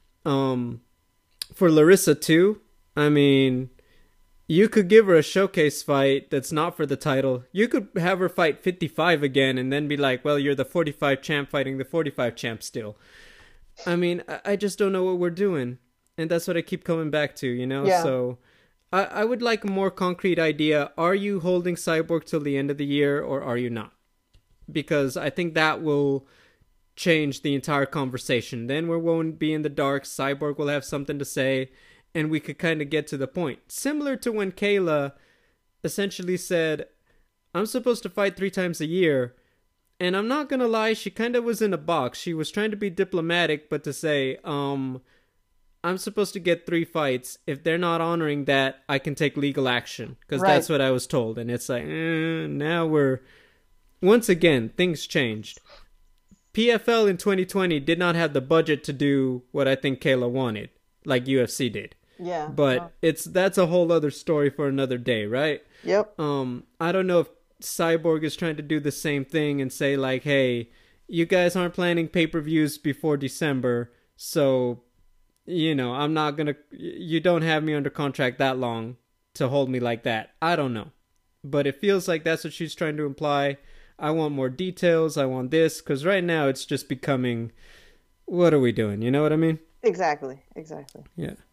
For Larissa, too, I mean, you could give her a showcase fight that's not for the title. You could have her fight 55 again and then be like, well, you're the 45 champ fighting the 45 champ still. I mean, I just don't know what we're doing. And that's what I keep coming back to, Yeah. So I would like a more concrete idea. Are you holding Cyborg till the end of the year, or are you not? Because I think that will change the entire conversation. Then we won't be in the dark. Cyborg will have something to say, and we could kind of get to the point. Similar to when Kayla essentially said, I'm supposed to fight 3 times a year. And I'm not going to lie, she kind of was in a box. She was trying to be diplomatic, but to say, I'm supposed to get 3 fights. If they're not honoring that, I can take legal action. Because that's what I was told. And it's like, now we're... Once again, things changed. PFL in 2020 did not have the budget to do what I think Kayla wanted, like UFC did. Yeah. But that's a whole other story for another day, right? Yep. I don't know if Cyborg is trying to do the same thing and say like, hey, you guys aren't planning pay-per-views before December, so, I'm not going to... You don't have me under contract that long to hold me like that. I don't know. But it feels like that's what she's trying to imply. I want more details. I want this. Because right now it's just becoming, what are we doing? You know what I mean? Exactly. Yeah.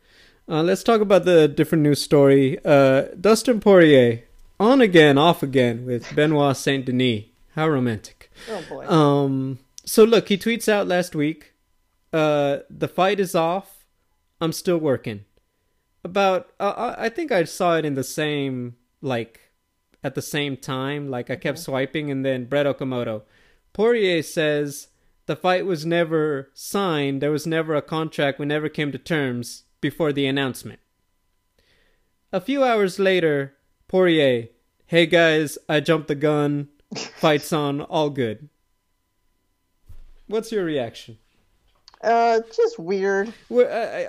Let's talk about the different news story. Dustin Poirier, on again, off again with Benoit Saint Denis. How romantic. Oh boy. So look, he tweets out last week, the fight is off. I'm still working. I think I saw it in the same, like, at the same time. Like, I kept swiping, and then Brett Okamoto. Poirier says the fight was never signed. There was never a contract. We never came to terms before the announcement. A few hours later, Poirier, hey guys, I jumped the gun. Fight's on, all good. What's your reaction? Just weird. Well,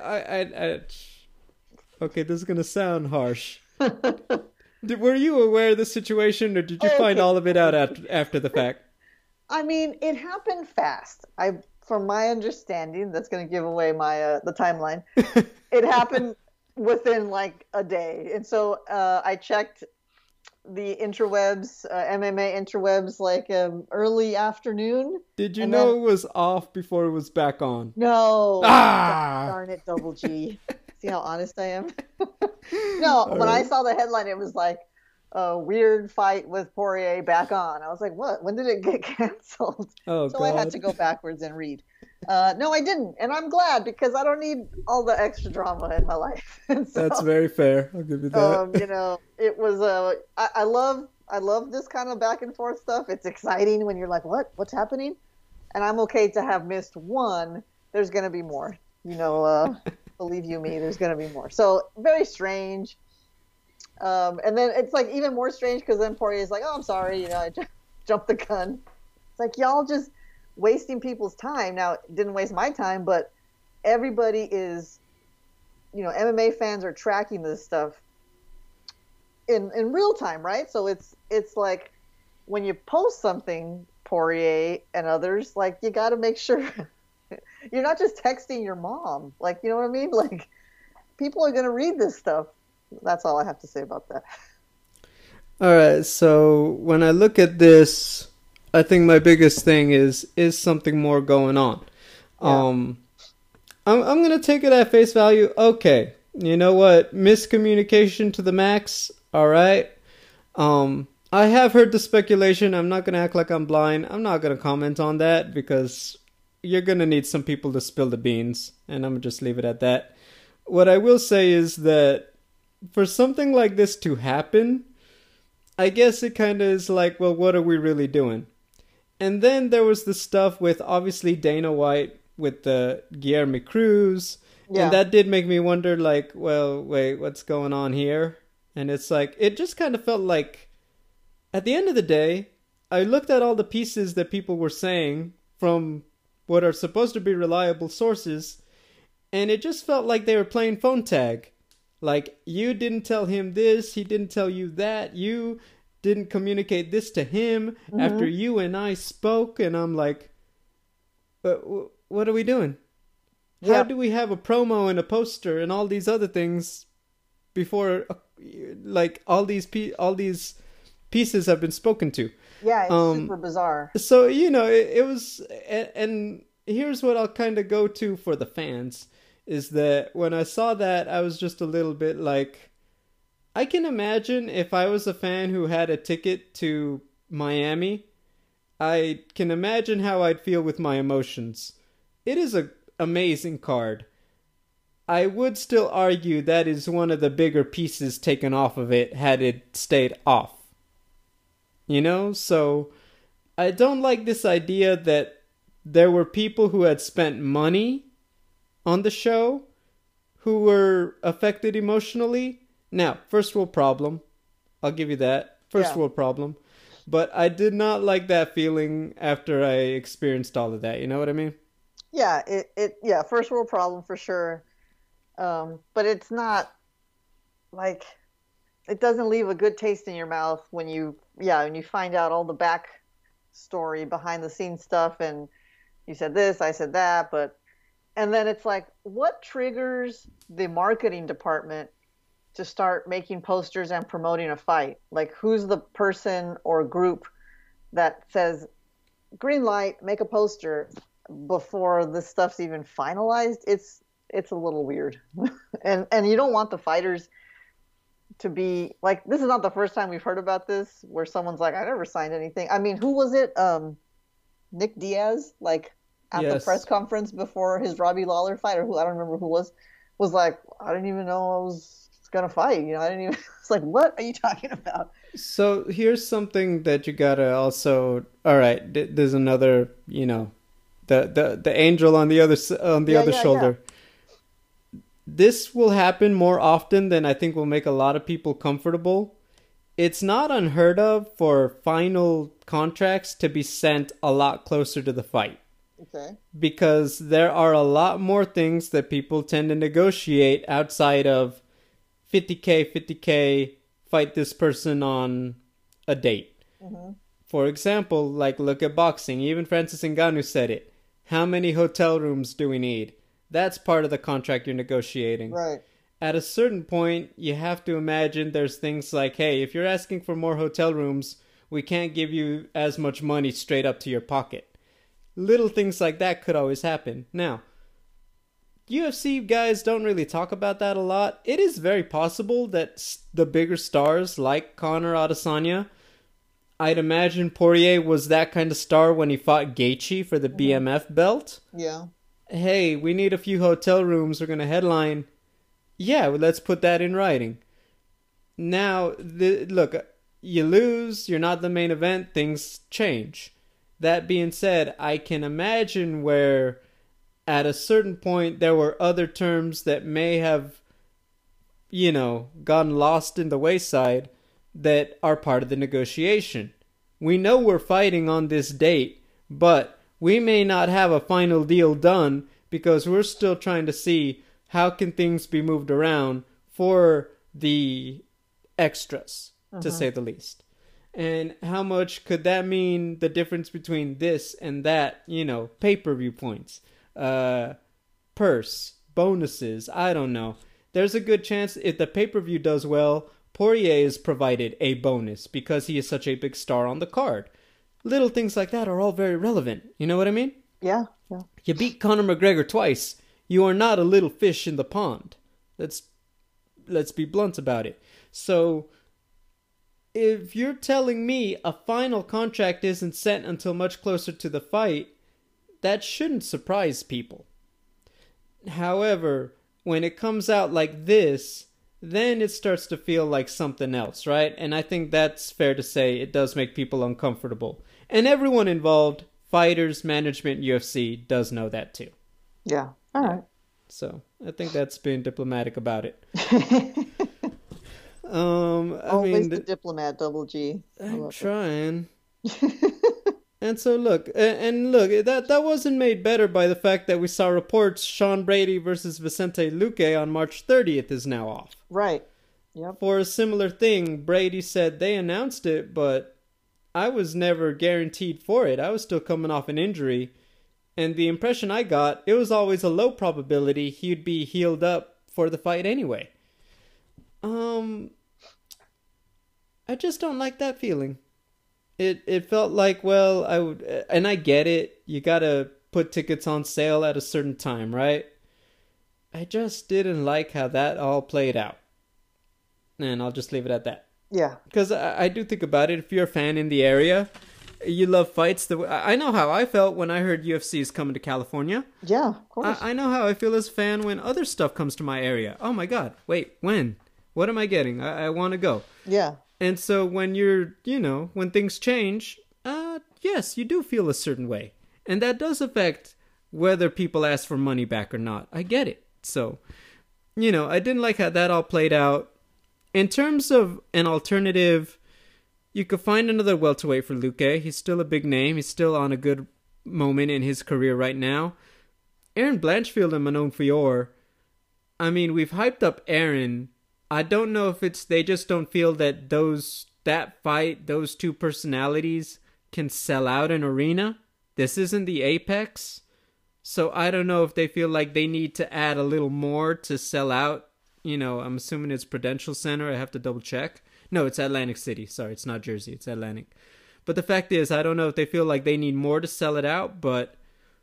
okay, this is gonna sound harsh. Were you aware of the situation, or did you find all of it out after the fact? I mean, it happened fast. From my understanding, that's going to give away my the timeline. It happened within like a day, and so I checked the interwebs, MMA interwebs, like early afternoon. Did you know it was off before it was back on? No. Ah! Darn it, Double G. See how honest I am? No, when I saw the headline, it was like a weird fight with Poirier back on. I was like, what? When did it get canceled? Oh, so God. I had to go backwards and read. No, I didn't. And I'm glad, because I don't need all the extra drama in my life. So, that's very fair. I'll give you that. It was I love this kind of back and forth stuff. It's exciting when you're like, what's happening? And I'm okay to have missed one. There's going to be more. Believe you me, there's going to be more. So very strange. And then it's like even more strange because then Poirier's like, oh, I'm sorry, I jumped the gun. It's like, y'all just wasting people's time. Now, it didn't waste my time, but everybody is, MMA fans are tracking this stuff in real time, right? So it's like when you post something, Poirier and others, like, you got to make sure you're not just texting your mom. Like, you know what I mean? Like, people are going to read this stuff. That's all I have to say about that. All right. So when I look at this, I think my biggest thing is something more going on. Yeah. I'm going to take it at face value. Okay. You know what? Miscommunication to the max. All right. I have heard the speculation. I'm not going to act like I'm blind. I'm not going to comment on that because you're going to need some people to spill the beans, and I'm going to just leave it at that. What I will say is that for something like this to happen, I guess it kind of is like, well, what are we really doing? And then there was the stuff with obviously Dana White with the Guilherme Cruz. Yeah. And that did make me wonder, like, well, wait, what's going on here? And it's like, it just kind of felt like, at the end of the day, I looked at all the pieces that people were saying from what are supposed to be reliable sources, and it just felt like they were playing phone tag. Like, you didn't tell him this, he didn't tell you that, you didn't communicate this to him after you and I spoke, and I'm like, what are we doing? Yeah. How do we have a promo and a poster and all these other things before, like, all these pieces have been spoken to? Yeah, it's super bizarre. So, it was, and here's what I'll kind of go to for the fans, is that when I saw that, I was just a little bit like, I can imagine if I was a fan who had a ticket to Miami, I can imagine how I'd feel with my emotions. It is an amazing card. I would still argue that is one of the bigger pieces taken off of it had it stayed off. So I don't like this idea that there were people who had spent money on the show who were affected emotionally. Now, first world problem. I'll give you that. First world problem. But I did not like that feeling after I experienced all of that. You know what I mean? Yeah, yeah, first world problem for sure. But it's not like, it doesn't leave a good taste in your mouth when you find out all the back story, behind the scenes stuff, and you said this, I said that, and then it's like, what triggers the marketing department to start making posters and promoting a fight? Like, who's the person or group that says, green light, make a poster, before this stuff's even finalized? It's it's a little weird. And you don't want the fighters to be like, this is not the first time we've heard about this where someone's like, I never signed anything. I mean, who was it? Nick Diaz, like at the press Yes. conference before his Robbie Lawler fight, or who, I don't remember who was like, I didn't even know I was gonna fight. I didn't even. It's like, what are you talking about? So here's something that you gotta also. All right, there's another. The angel on on the Yeah, other yeah, yeah. shoulder. This will happen more often than I think will make a lot of people comfortable. It's not unheard of for final contracts to be sent a lot closer to the fight Okay. because there are a lot more things that people tend to negotiate outside of 50K, 50K, fight this person on a date. Hmm. For example, like look at boxing. Even Francis Ngannou said it. How many hotel rooms do we need? That's part of the contract you're negotiating. Right. At a certain point, you have to imagine there's things like, hey, if you're asking for more hotel rooms, we can't give you as much money straight up to your pocket. Little things like that could always happen. Now, UFC guys don't really talk about that a lot. It is very possible that the bigger stars like Conor Adesanya, I'd imagine Poirier was that kind of star when he fought Gaethje for the Hmm. BMF belt. Yeah. Hey, we need a few hotel rooms. We're going to headline. Yeah, well, let's put that in writing. Now, look, you lose, you're not the main event, things change. That being said, I can imagine where at a certain point there were other terms that may have, gotten lost in the wayside that are part of the negotiation. We know we're fighting on this date, but we may not have a final deal done because we're still trying to see how can things be moved around for the extras, to Hmm. say the least. And how much could that mean the difference between this and that, pay-per-view points, uh, purse, bonuses, I don't know. There's a good chance if the pay-per-view does well, Poirier is provided a bonus because he is such a big star on the card. Little things like that are all very relevant. You know what I mean? Yeah. Yeah. You beat Conor McGregor twice. You are not a little fish in the pond. Let's let's be blunt about it. So if you're telling me a final contract isn't sent until much closer to the fight, that shouldn't surprise people. However, when it comes out like this, then it starts to feel like something else, right? And I think that's fair to say it does make people uncomfortable. And everyone involved, fighters, management, UFC, does know that too. Yeah. All Yeah. right. So I think that's being diplomatic about it. I Always mean, the diplomat, Double G. I I'm love trying. And so look, and look, that wasn't made better by the fact that we saw reports Sean Brady versus Vicente Luque on March 30th is now off. Right. Yep. For a similar thing, Brady said they announced it, but I was never guaranteed for it. I was still coming off an injury, and the impression I got, it was always a low probability he'd be healed up for the fight anyway. Um, I just don't like that feeling. It felt like, well, I would, and I get it. You gotta put tickets on sale at a certain time, right? I just didn't like how that all played out, and I'll just leave it at that. Yeah. Because I do think about it. If you're a fan in the area, you love fights. I know how I felt when I heard UFC is coming to California. Yeah. Of course. I know how I feel as a fan when other stuff comes to my area. Oh my god! Wait, when? What am I getting? I want to go. Yeah. And so when you're, when things change, yes, you do feel a certain way. And that does affect whether people ask for money back or not. I get it. So, I didn't like how that all played out. In terms of an alternative, you could find another welterweight for Luque. He's still a big name. He's still on a good moment in his career right now. Aaron Blanchfield and Manon Fior. I mean, we've hyped up Aaron. I don't know if it's they just don't feel that that fight, those two personalities can sell out an arena. This isn't the Apex. So I don't know if they feel like they need to add a little more to sell out. I'm assuming it's Prudential Center. I have to double check. No, it's Atlantic City. Sorry, it's not Jersey. It's Atlantic. But the fact is, I don't know if they feel like they need more to sell it out, but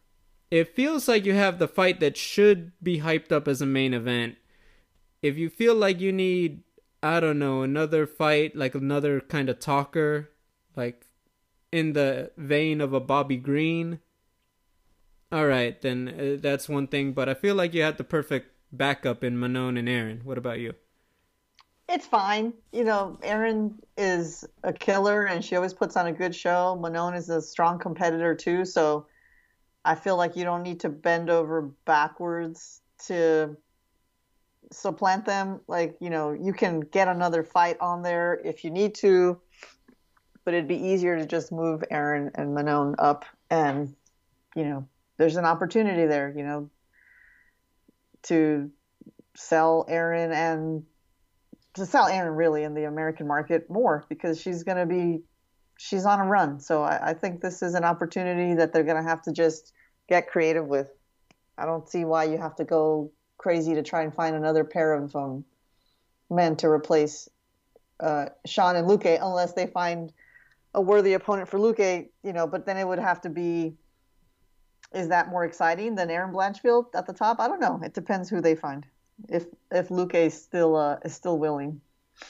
it feels like you have the fight that should be hyped up as a main event. If you feel like you need, I don't know, another fight, like another kind of talker, like in the vein of a Bobby Green, all right, then that's one thing. But I feel like you had the perfect backup in Manon and Aaron. What about you? It's fine. You know, Erin is a killer and she always puts on a good show. Manon is a strong competitor too, so I feel like you don't need to bend over backwards to supplant them. Like, you know, you can get another fight on there if you need to, but it'd be easier to just move Erin and Manon up and, you know, there's an opportunity there, you know, to sell Erin and to sell Erin really in the American market more because she's on a run. So I think this is an opportunity that they're going to have to just get creative with. I don't see why you have to go crazy to try and find another pair of men to replace Sean and Luque unless they find a worthy opponent for Luque, you know, but then it would have to be, is that more exciting than Erin Blanchfield at the top? I don't know. It depends who they find. If Luque is still willing.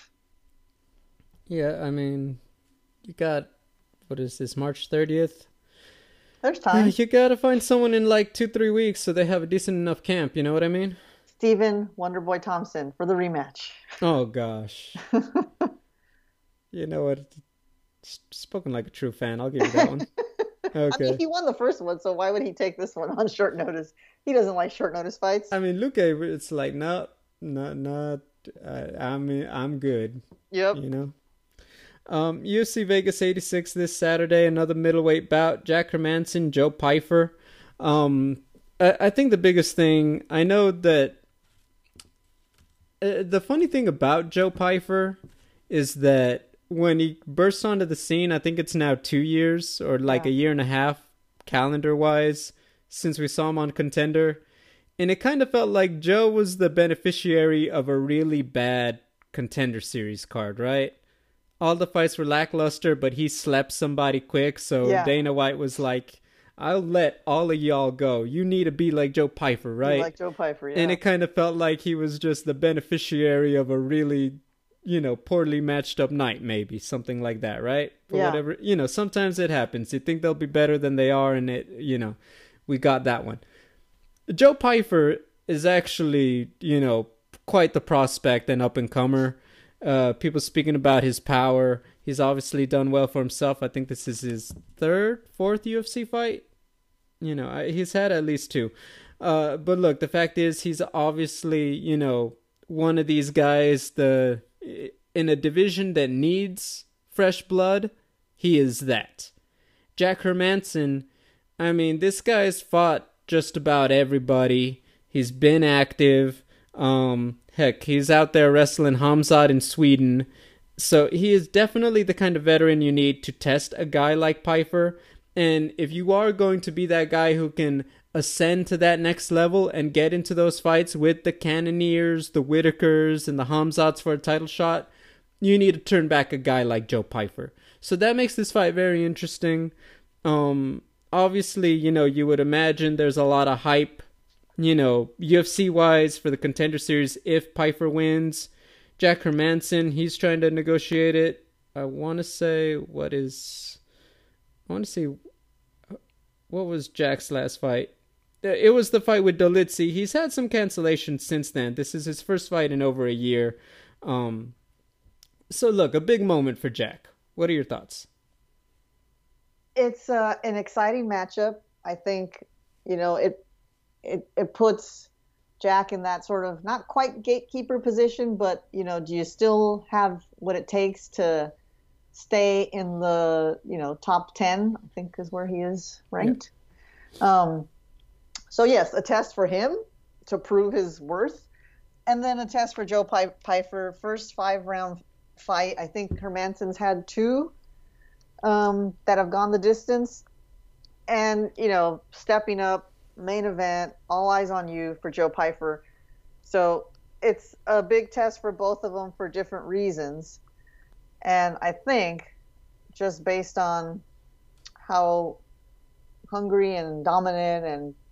Yeah, I mean, you got, what is this, March 30th? There's time. You gotta find someone in like 2-3 weeks so they have a decent enough camp, you know what I mean? Stephen Wonderboy Thompson for the rematch. Oh gosh. You know what? Spoken like a true fan. I'll give you that one. I mean, Okay. he won the first one, so why would he take this one on short notice? He doesn't like short notice fights. I mean, Luque, it's like, no, not. I'm good. Yep. You know. UFC Vegas 86 this Saturday. Another middleweight bout. Jack Hermansson, Joe Pyfer. I think the biggest thing, I know that the funny thing about Joe Pyfer is that when he burst onto the scene, I think it's now 2 years or like a year and a half calendar wise since we saw him on Contender. And it kind of felt like Joe was the beneficiary of a really bad Contender Series card, right? All the fights were lackluster, but he slept somebody quick. So Dana White was like, I'll let all of y'all go. You need to be like Joe Pyfer, right? Like Joe Pyfer, yeah. And it kind of felt like he was just the beneficiary of a really, you know, poorly matched up night, maybe. Something like that, right? For whatever, you know, sometimes it happens. You think they'll be better than they are, and it, you know, we got that one. Joe Pyfer is actually, you know, quite the prospect and up-and-comer. People speaking about his power. He's obviously done well for himself. I think this is his fourth UFC fight. You know, he's had at least two. But look, the fact is he's obviously, you know, one of these guys in a division that needs fresh blood. He is that. Jack Hermansson, I mean, this guy's fought just about everybody. He's been active. Heck, he's out there wrestling Hamzat in Sweden. So he is definitely the kind of veteran you need to test a guy like Pyfer. And if you are going to be that guy who can ascend to that next level and get into those fights with the Cannoniers, the Whitakers, and the Hamzats for a title shot, you need to turn back a guy like Joe Pyfer. So that makes this fight very interesting. Obviously, you know, you would imagine there's a lot of hype, you know, UFC-wise for the Contender Series if Pyfer wins. Jack Hermansson, he's trying to negotiate it. I want to say, what was Jack's last fight? It was the fight with Dolitzy. He's had some cancellations since then. This is his first fight in over a year. So look, a big moment for Jack. What are your thoughts? It's an exciting matchup. I think, you know, it puts Jack in that sort of not quite gatekeeper position, but, you know, do you still have what it takes to stay in the, you know, top 10, I think is where he is ranked. Yeah. So yes, a test for him to prove his worth, and then a test for Joe Pyfer. First 5-round fight. I think Hermansson's had 2 that have gone the distance, and, you know, stepping up, main event, all eyes on you for Joe Pyfer. So it's a big test for both of them for different reasons. And I think just based on how hungry and dominant and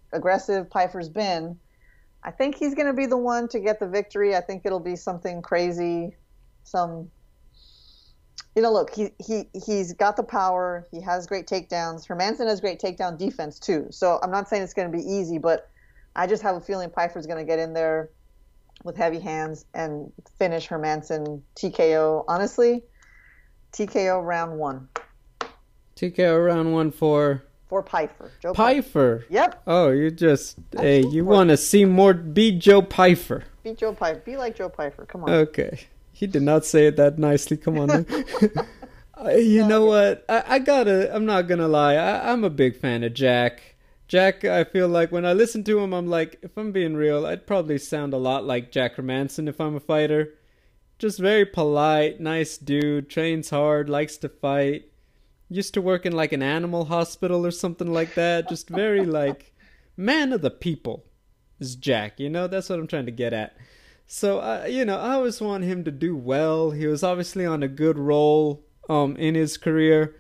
aggressive Piper's been, I think he's going to be the one to get the victory. I think it'll be something crazy, some, look, he's got the power. He has great takedowns. Hermansson has great takedown defense too. So I'm not saying it's going to be easy, but I just have a feeling Piper's going to get in there with heavy hands and finish Hermansson TKO. Honestly, TKO round 1. TKO round 1 for Piper. Joe Pyfer. Yep. Oh, you want to see more? Beat Joe Pyfer. Beat Joe Pyfer. Be like Joe Pyfer. Come on. Okay. He did not say it that nicely. Come on. You know what? I'm not gonna lie. I'm a big fan of Jack. Jack, I feel like when I listen to him, I'm like, if I'm being real, I'd probably sound a lot like Jack Hermansson if I'm a fighter. Just very polite, nice dude, trains hard, likes to fight. Used to work in like an animal hospital or something like that. Just very like man of the people is Jack. That's what I'm trying to get at. So I always want him to do well. He was obviously on a good roll in his career.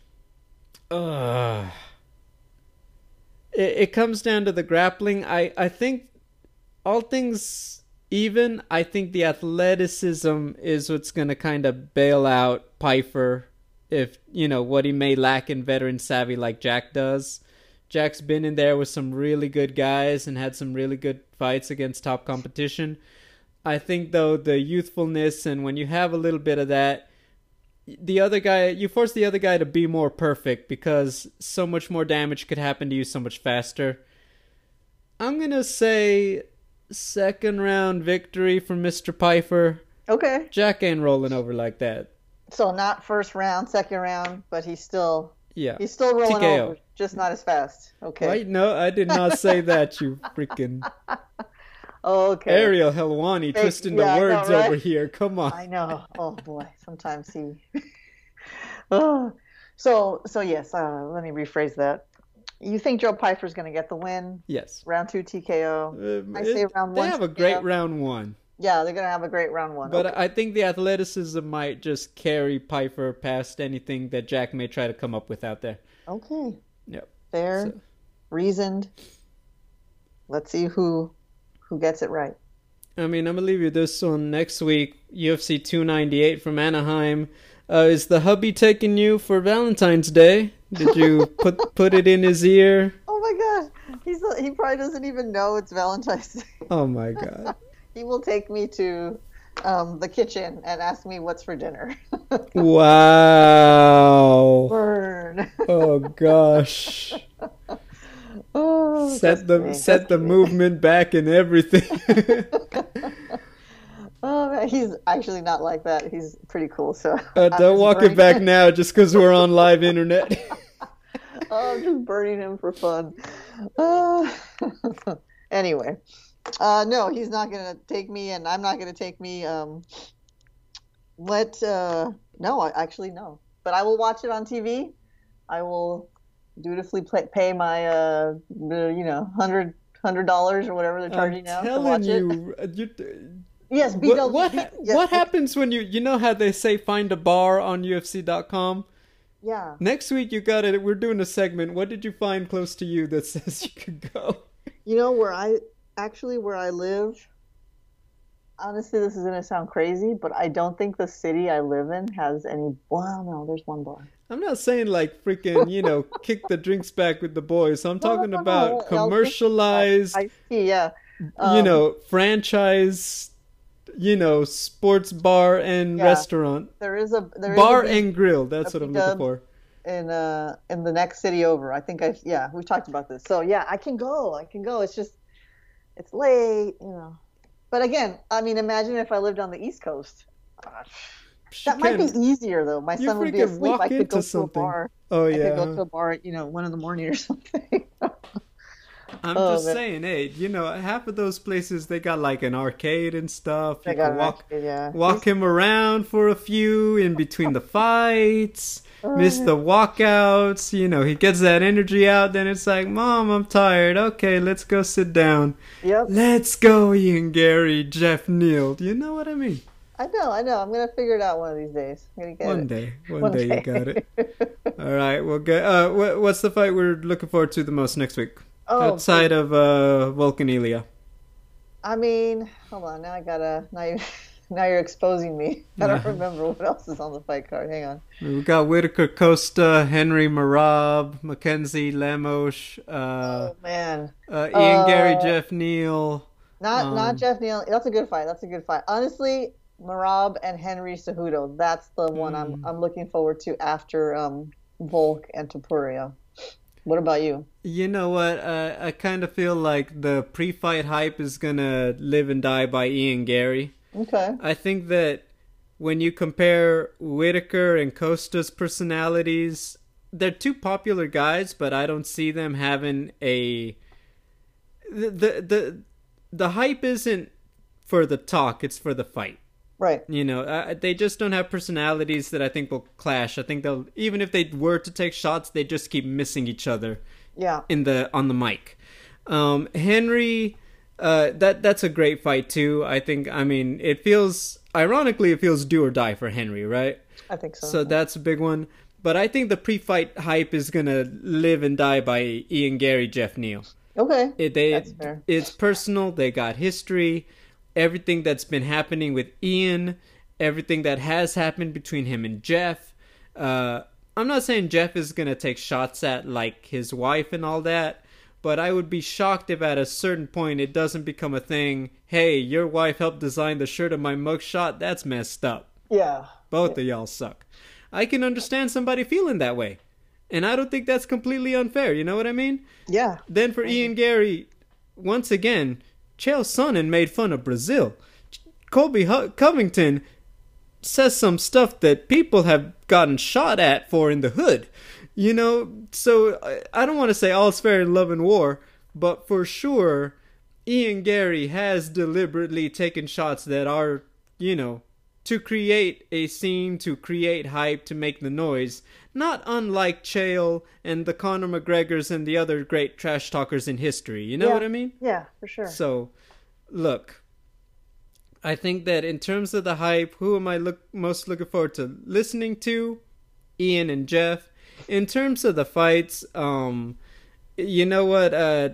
It comes down to the grappling. I think all things even, I think the athleticism is what's going to kind of bail out Pyfer. If, what he may lack in veteran savvy like Jack does. Jack's been in there with some really good guys and had some really good fights against top competition. I think, though, the youthfulness and when you have a little bit of that, you force the other guy to be more perfect because so much more damage could happen to you so much faster. I'm going to say second round victory for Mr. Pyfer. Okay. Jack ain't rolling over like that. So not first round, second round, but he's still rolling TKO. over, just not as fast. Okay. Wait, no, I did not say that, you freaking okay. Ariel Helwani twisting the words over here. Come on. I know. Oh boy, sometimes he. Oh. So yes. Let me rephrase that. You think Joe Pyfer's going to get the win? Yes. Round 2 TKO. I say round 1. They have a great round 1. Yeah, they're going to have a great round 1. But okay. I think the athleticism might just carry Pyfer past anything that Jack may try to come up with out there. Okay. Yep. Fair, reasoned. Let's see who gets it right. I mean, I'm going to leave you this one. Next week, UFC 298 from Anaheim. Is the hubby taking you for Valentine's Day? Did you put it in his ear? Oh my gosh. He probably doesn't even know it's Valentine's Day. Oh my God. He will take me to the kitchen and ask me what's for dinner. Wow. Burn. Oh gosh. Oh, set the movement back and everything. Oh man, he's actually not like that. He's pretty cool. So don't walk it back now just because we're on live internet. Oh, I'm just burning him for fun. Anyway. No, he's not going to take me, and I'm not going to take me. No, actually, no. But I will watch it on TV. I will dutifully pay my, $100 or whatever they're charging now to watch it. Yes, what happens when you know how they say find a bar on UFC.com? Yeah. Next week we're doing a segment. What did you find close to you that says you could go? Where I live, honestly, this is going to sound crazy, but I don't think the city I live in has any. Well, no, there's one bar. I'm not saying like freaking, kick the drinks back with the boys. I'm talking about commercialized, I see, yeah. Franchise, sports bar and restaurant. There is a bar and grill. That's what I'm looking for. In the next city over. I think we've talked about this. So yeah, I can go. It's just. It's late, But again, I mean, imagine if I lived on the East Coast. That might be easier, though. My son would be asleep. I could go to a bar. Oh, yeah. I could go to a bar at, 1 in the morning or something. I'm just saying, hey, half of those places, they got like an arcade and stuff. You can walk him around for a few in between the fights. Miss the walkouts, he gets that energy out, then it's like, Mom, I'm tired. Okay, let's go sit down. Yep. Let's go, Ian Gary, Jeff Neal. Do you know what I mean? I know. I'm going to figure it out one of these days. I'm gonna get One it. day you got it. All right, well, what's the fight we're looking forward to the most next week? Oh, outside of Vulcanelia. I mean, hold on. Now you're exposing me. I don't Uh, remember what else is on the fight card. Hang on. we got Whitaker, Costa, Henry, Marab, Mackenzie, Lemos, Oh man. Ian Gary, Uh, Jeff Neal. not Um, Jeff Neal. That's a good fight. That's a good fight. Honestly, Marab and Henry Cejudo. That's the one mm, I'm looking forward to after Volk and Topuria. What about you? you know what? I kind of feel like the pre-fight hype is gonna live and die by Ian Gary. Okay. I think that when you compare Whitaker and Costa's personalities, they're two popular guys, but I don't see them having a the the hype isn't for the talk; it's for the fight. Right. You know, they just don't have personalities that I think will clash. I think they'll even if they were to take shots, they just keep missing each other Yeah. in the on the mic. Henry, that's a great fight too. I think. I mean, it feels ironically it feels do or die for Henry, right? I think so. So that's a big one. But I think the pre-fight hype is gonna live and die by Ian Gary, Jeff Neal. Okay. They That's fair. it's personal. They got history, everything that's been happening with Ian, everything that has happened between him and Jeff. I'm not saying Jeff is gonna take shots at like his wife and all that, but I would be shocked if at a certain point it doesn't become a thing. Hey, your wife helped design the shirt of my mugshot. That's messed up. Yeah. Both of y'all suck. I can understand somebody feeling that way. And I don't think that's completely unfair. You know what I mean? Yeah. Then for Ian Gary, once again, Chael Sonnen made fun of Brazil. Colby Covington says some stuff that people have gotten shot at for in the hood. You know, so I don't want to say all's fair in love and war, but for sure, Ian Gary has deliberately taken shots that are, you know, to create a scene, to create hype, to make the noise. Not unlike Chael and the Conor McGregors and the other great trash talkers in history. You know Yeah. what I mean? Yeah, for sure. So, look, I think that in terms of the hype, who am I most looking forward to listening to? Ian and Jeff. In terms of the fights, you know what?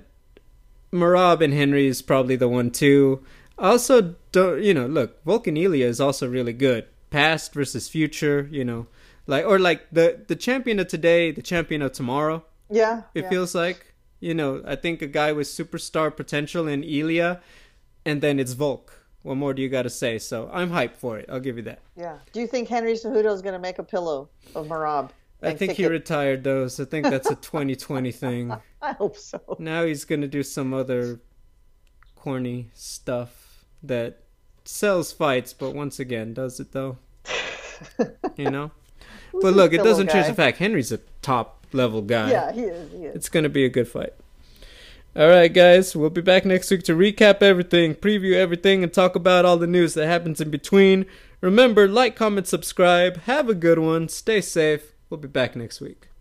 Marab and Henry is probably the one too. Also, don't you know? Look, Vulcanelia is also really good. Past versus future, you know, like the champion of today, the champion of tomorrow. Yeah. It Yeah. feels like, you know, I think a guy with superstar potential in Ilya, and then it's Volk. What more do you got to say? So I'm hyped for it. I'll give you that. Yeah. Do you think Henry Cejudo is going to make a pillow of Marab I and think kick he it? retired those. I think that's a 2020 thing. I hope so. Now he's gonna do some other corny stuff that sells fights, but once again, does it though? You know? Who's But this look, it pillow doesn't change guy? the fact Henry's a top level guy. Yeah, he is. He is. It's gonna be a good fight. Alright guys, we'll be back next week to recap everything, preview everything, and talk about all the news that happens in between. Remember, like, comment, subscribe. Have a good one. Stay safe. We'll be back next week.